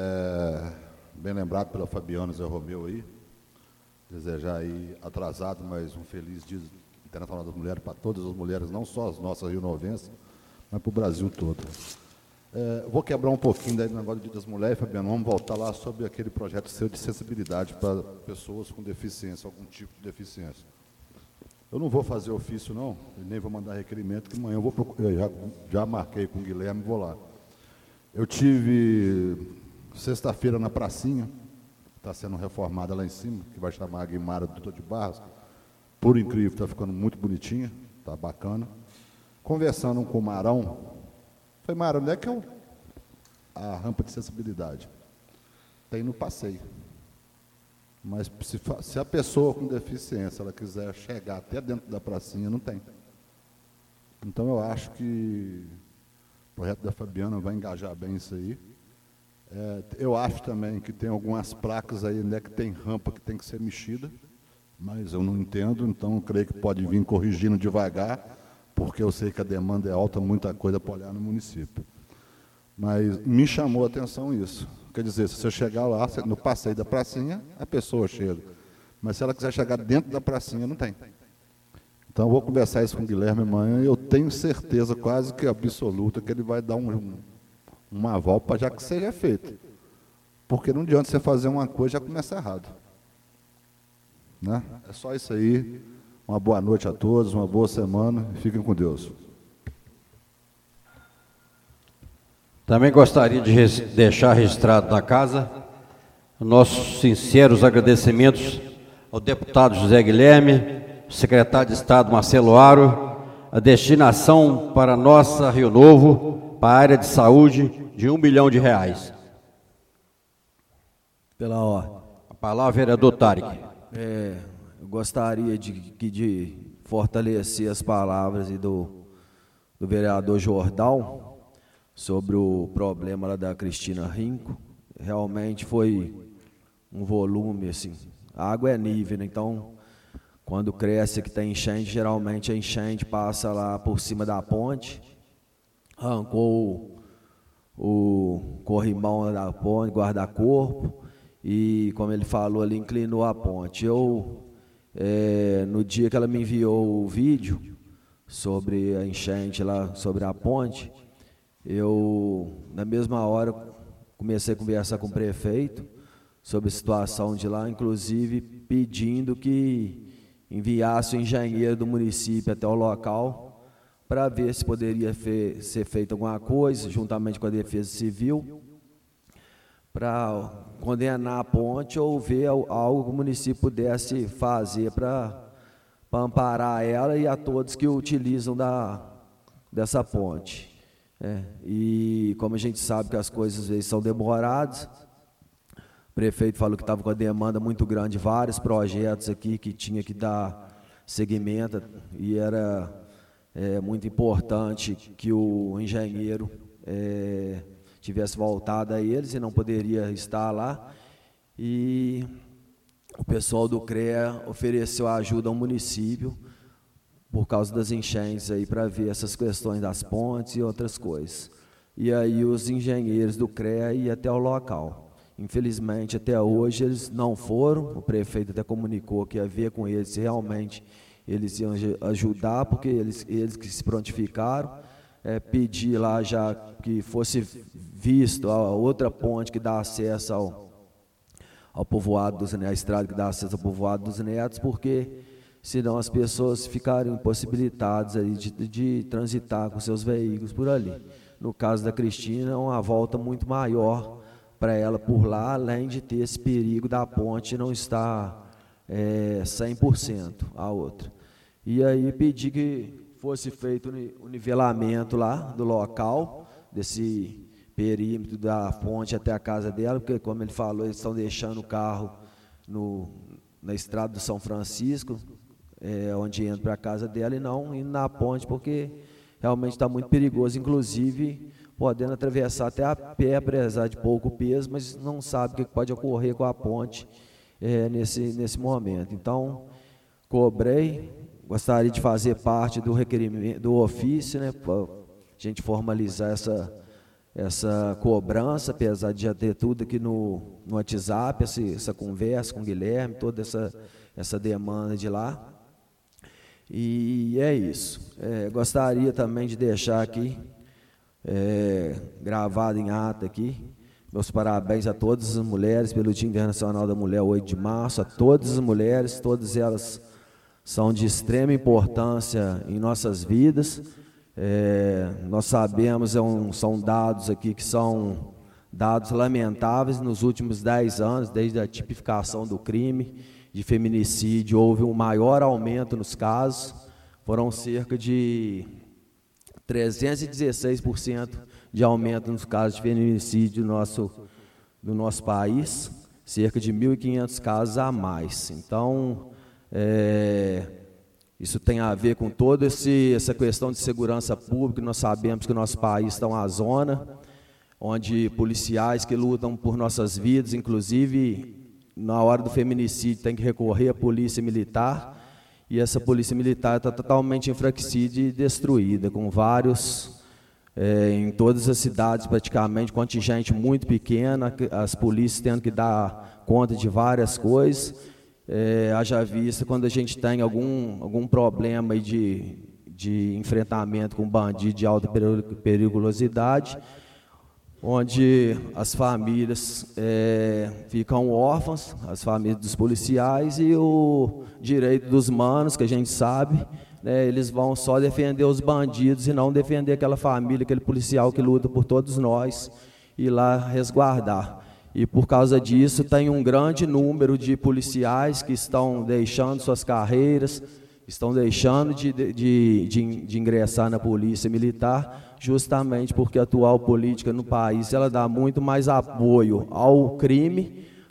Bem lembrado pela Fabiana Zé Romeu aí, desejar aí atrasado, mas um feliz Dia Internacional das Mulheres para todas as mulheres, não só as nossas rionovenses, mas para o Brasil todo. Vou quebrar um pouquinho daí do negócio do Dia das Mulheres, Fabiano, vamos voltar lá sobre aquele projeto seu de sensibilidade para pessoas com deficiência, algum tipo de deficiência. Eu não vou fazer ofício, não, e nem vou mandar requerimento, que amanhã eu vou procurar, já marquei com o Guilherme, vou lá. Eu tive sexta-feira na pracinha, está sendo reformada lá em cima, que vai chamar a Guimara do Doutor de Barros, por incrível, está ficando muito bonitinha, está bacana. Conversando com o Marão, falei, Marão, onde é que é a rampa de acessibilidade? Tem no passeio. Mas se a pessoa com deficiência ela quiser chegar até dentro da pracinha, não tem. Então, eu acho que o projeto da Fabiana vai engajar bem isso aí. Eu acho também que tem algumas placas aí, né, que tem rampa que tem que ser mexida, mas eu não entendo, então eu creio que pode vir corrigindo devagar, porque eu sei que a demanda é alta, muita coisa para olhar no município. Mas me chamou a atenção isso. Quer dizer, se você chegar lá, no passeio da pracinha, a pessoa chega. Mas se ela quiser chegar dentro da pracinha, não tem. Então, eu vou conversar isso com o Guilherme amanhã, e eu tenho certeza quase que absoluta que ele vai dar um aval para já que seja feito. Porque não adianta você fazer uma coisa e já começa errado. Né? É só isso aí. Uma boa noite a todos, uma boa semana. Fiquem com Deus. Também gostaria de deixar registrado na casa nossos sinceros agradecimentos ao deputado José Guilherme, secretário de Estado Marcelo Aro, a destinação para nossa Rio Novo, para a área de saúde, de R$1 bilhão. Pela ordem. A palavra, vereador Tarek. Eu gostaria de fortalecer as palavras do vereador Jordão sobre o problema lá da Cristina Rinco. Realmente foi um volume, assim, a água é nível, né? Então, quando cresce que tem enchente, geralmente a enchente passa lá por cima da ponte, arrancou o corrimão da ponte, guarda-corpo, e, como ele falou ali, inclinou a ponte. No dia que ela me enviou o vídeo sobre a enchente lá, sobre a ponte, eu, na mesma hora, comecei a conversar com o prefeito sobre a situação de lá, inclusive pedindo que enviasse o engenheiro do município até o local para ver se poderia ser feita alguma coisa, juntamente com a Defesa Civil, para condenar a ponte ou ver algo que o município pudesse fazer para amparar ela e a todos que utilizam dessa ponte. E como a gente sabe que as coisas às vezes são demoradas, o prefeito falou que estava com a demanda muito grande, vários projetos aqui que tinha que dar seguimento, e era muito importante que o engenheiro tivesse voltado a eles e não poderia estar lá. E o pessoal do CREA ofereceu ajuda ao município por causa das enchentes aí, para ver essas questões das pontes e outras coisas. E aí os engenheiros do CREA iam até o local. Infelizmente, até hoje eles não foram. O prefeito até comunicou que ia ver com eles se realmente eles iam ajudar, porque eles que se prontificaram. Pedir lá já que fosse visto a outra ponte que dá acesso ao povoado dos Netos, a estrada que dá acesso ao povoado dos Netos, porque senão as pessoas ficarem impossibilitadas aí de transitar com seus veículos por ali. No caso da Cristina, é uma volta muito maior para ela por lá, além de ter esse perigo da ponte não estar 100% a outra. E aí pedi que fosse feito o nivelamento lá do local, desse perímetro da ponte até a casa dela, porque, como ele falou, eles estão deixando o carro na estrada do São Francisco, onde entra para a casa dela, e não indo na ponte, porque realmente está muito perigoso, inclusive podendo atravessar até a pé, apesar de pouco peso, mas não sabe o que pode ocorrer com a ponte nesse momento. Então, gostaria de fazer parte do requerimento, do ofício, né, para a gente formalizar essa cobrança, apesar de já ter tudo aqui no WhatsApp, essa conversa com o Guilherme, toda essa demanda de lá. E é isso. Gostaria também de deixar aqui, gravado em ata aqui, meus parabéns a todas as mulheres pelo Dia Internacional da Mulher, 8 de março, a todas as mulheres, todas elas são de extrema importância em nossas vidas. Nós sabemos, são dados aqui que são dados lamentáveis. Nos últimos 10 anos, desde a tipificação do crime de feminicídio, houve um maior aumento nos casos, foram cerca de 316% de aumento nos casos de feminicídio do nosso país, cerca de 1.500 casos a mais. Então, isso tem a ver com toda essa questão de segurança pública. Nós sabemos que o nosso país está uma zona onde policiais que lutam por nossas vidas, inclusive na hora do feminicídio, tem que recorrer à polícia militar, e essa polícia militar está totalmente enfraquecida e destruída, com vários, em todas as cidades praticamente, contingente muito pequena, as polícias tendo que dar conta de várias coisas. Haja vista quando a gente tem algum problema aí de enfrentamento com bandido de alta periculosidade, onde as famílias ficam órfãs, as famílias dos policiais, e o direito dos manos, que a gente sabe, eles vão só defender os bandidos e não defender aquela família, aquele policial que luta por todos nós, e lá resguardar. E por causa disso tem um grande número de policiais que estão deixando suas carreiras, estão deixando de ingressar na polícia militar, justamente porque a atual política no país ela dá muito mais apoio ao crime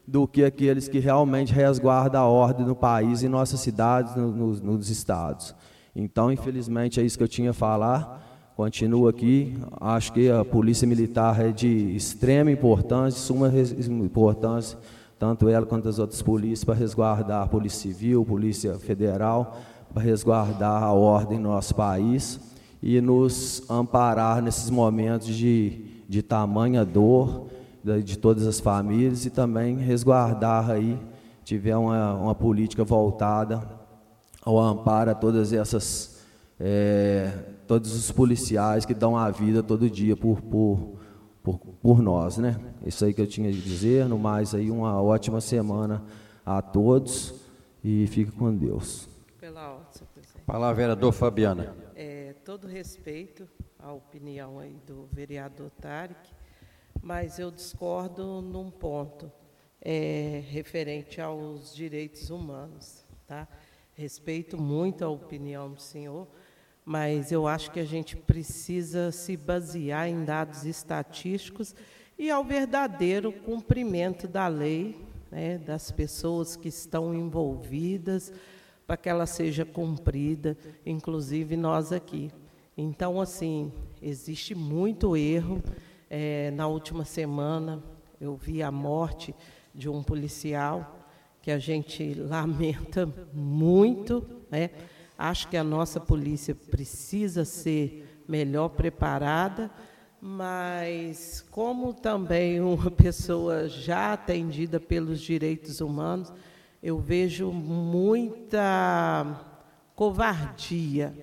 do que aqueles que realmente resguardam a ordem no país, em nossas cidades, nos estados. Então, infelizmente, é isso que eu tinha a falar. Continuo aqui. Acho que a Polícia Militar é de extrema importância, de suma importância, tanto ela quanto as outras polícias, para resguardar a Polícia Civil, Polícia Federal, para resguardar a ordem no nosso país e nos amparar nesses momentos de tamanha dor de todas as famílias, e também resguardar aí, tiver uma política voltada ao amparo a todas essas, todos os policiais que dão a vida todo dia por nós, né? Isso aí que eu tinha a dizer. No mais, aí, uma ótima semana a todos e fique com Deus. Pela ordem, senhor presidente. Palavra, vereador Fabiana. Todo respeito à opinião aí do vereador Tarek, mas eu discordo num ponto, referente aos direitos humanos, tá? Respeito muito a opinião do senhor, mas eu acho que a gente precisa se basear em dados estatísticos e ao verdadeiro cumprimento da lei, né, das pessoas que estão envolvidas, para que ela seja cumprida, inclusive nós aqui. Então, assim, existe muito erro. Na última semana, eu vi a morte de um policial, que a gente lamenta muito, né? Acho que a nossa polícia precisa ser melhor preparada, mas como também uma pessoa já atendida pelos direitos humanos, eu vejo muita covardia,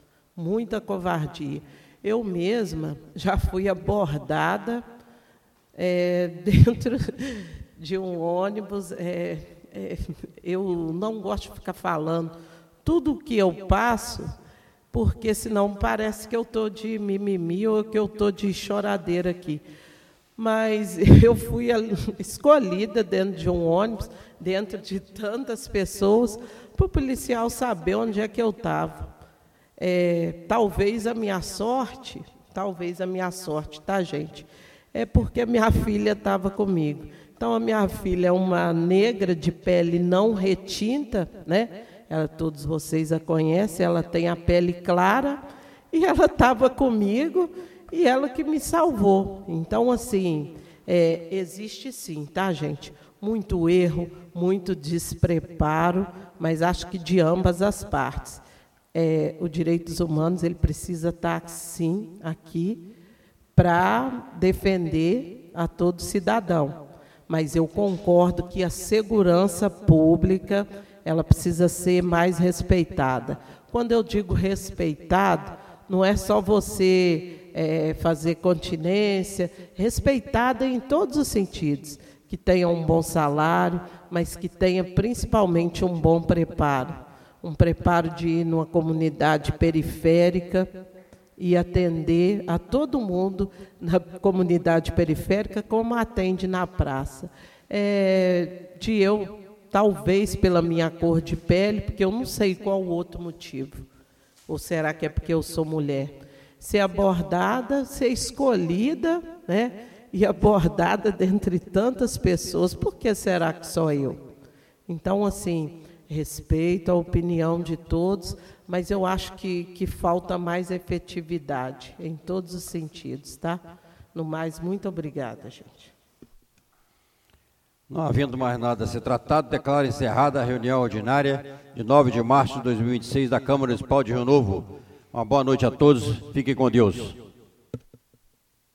Eu mesma já fui abordada dentro de um ônibus. Eu não gosto de ficar falando tudo o que eu passo, porque senão parece que eu estou de mimimi ou que eu estou de choradeira aqui. Mas eu fui escolhida dentro de um ônibus, dentro de tantas pessoas, para o policial saber onde é que eu estava. Talvez a minha sorte, tá, gente? É porque a minha filha estava comigo. Então, a minha filha é uma negra de pele não retinta, né? Todos vocês a conhecem, ela tem a pele clara, e ela estava comigo, e ela que me salvou. Então, assim, existe sim, tá, gente? Muito erro, muito despreparo, mas acho que de ambas as partes. Os direitos humanos, ele precisa estar, sim, aqui para defender a todo cidadão. Mas eu concordo que a segurança pública, ela precisa ser mais respeitada. Quando eu digo respeitado, não é só você fazer continência, respeitada em todos os sentidos, que tenha um bom salário, mas que tenha principalmente um bom preparo. Um preparo de ir numa comunidade periférica e atender a todo mundo na comunidade periférica como atende na praça. Talvez pela minha cor de pele, porque eu não sei qual o outro motivo. Ou será que é porque eu sou mulher? Ser abordada, ser escolhida, né? E abordada dentre tantas pessoas, por que será que só eu? Então, assim, respeito a opinião de todos, mas eu acho que falta mais efetividade em todos os sentidos, tá? No mais, muito obrigada, gente. Não havendo mais nada a ser tratado, declaro encerrada a reunião ordinária de 9 de março de 2026 da Câmara Municipal de Rio Novo. Uma boa noite a todos, fiquem com Deus.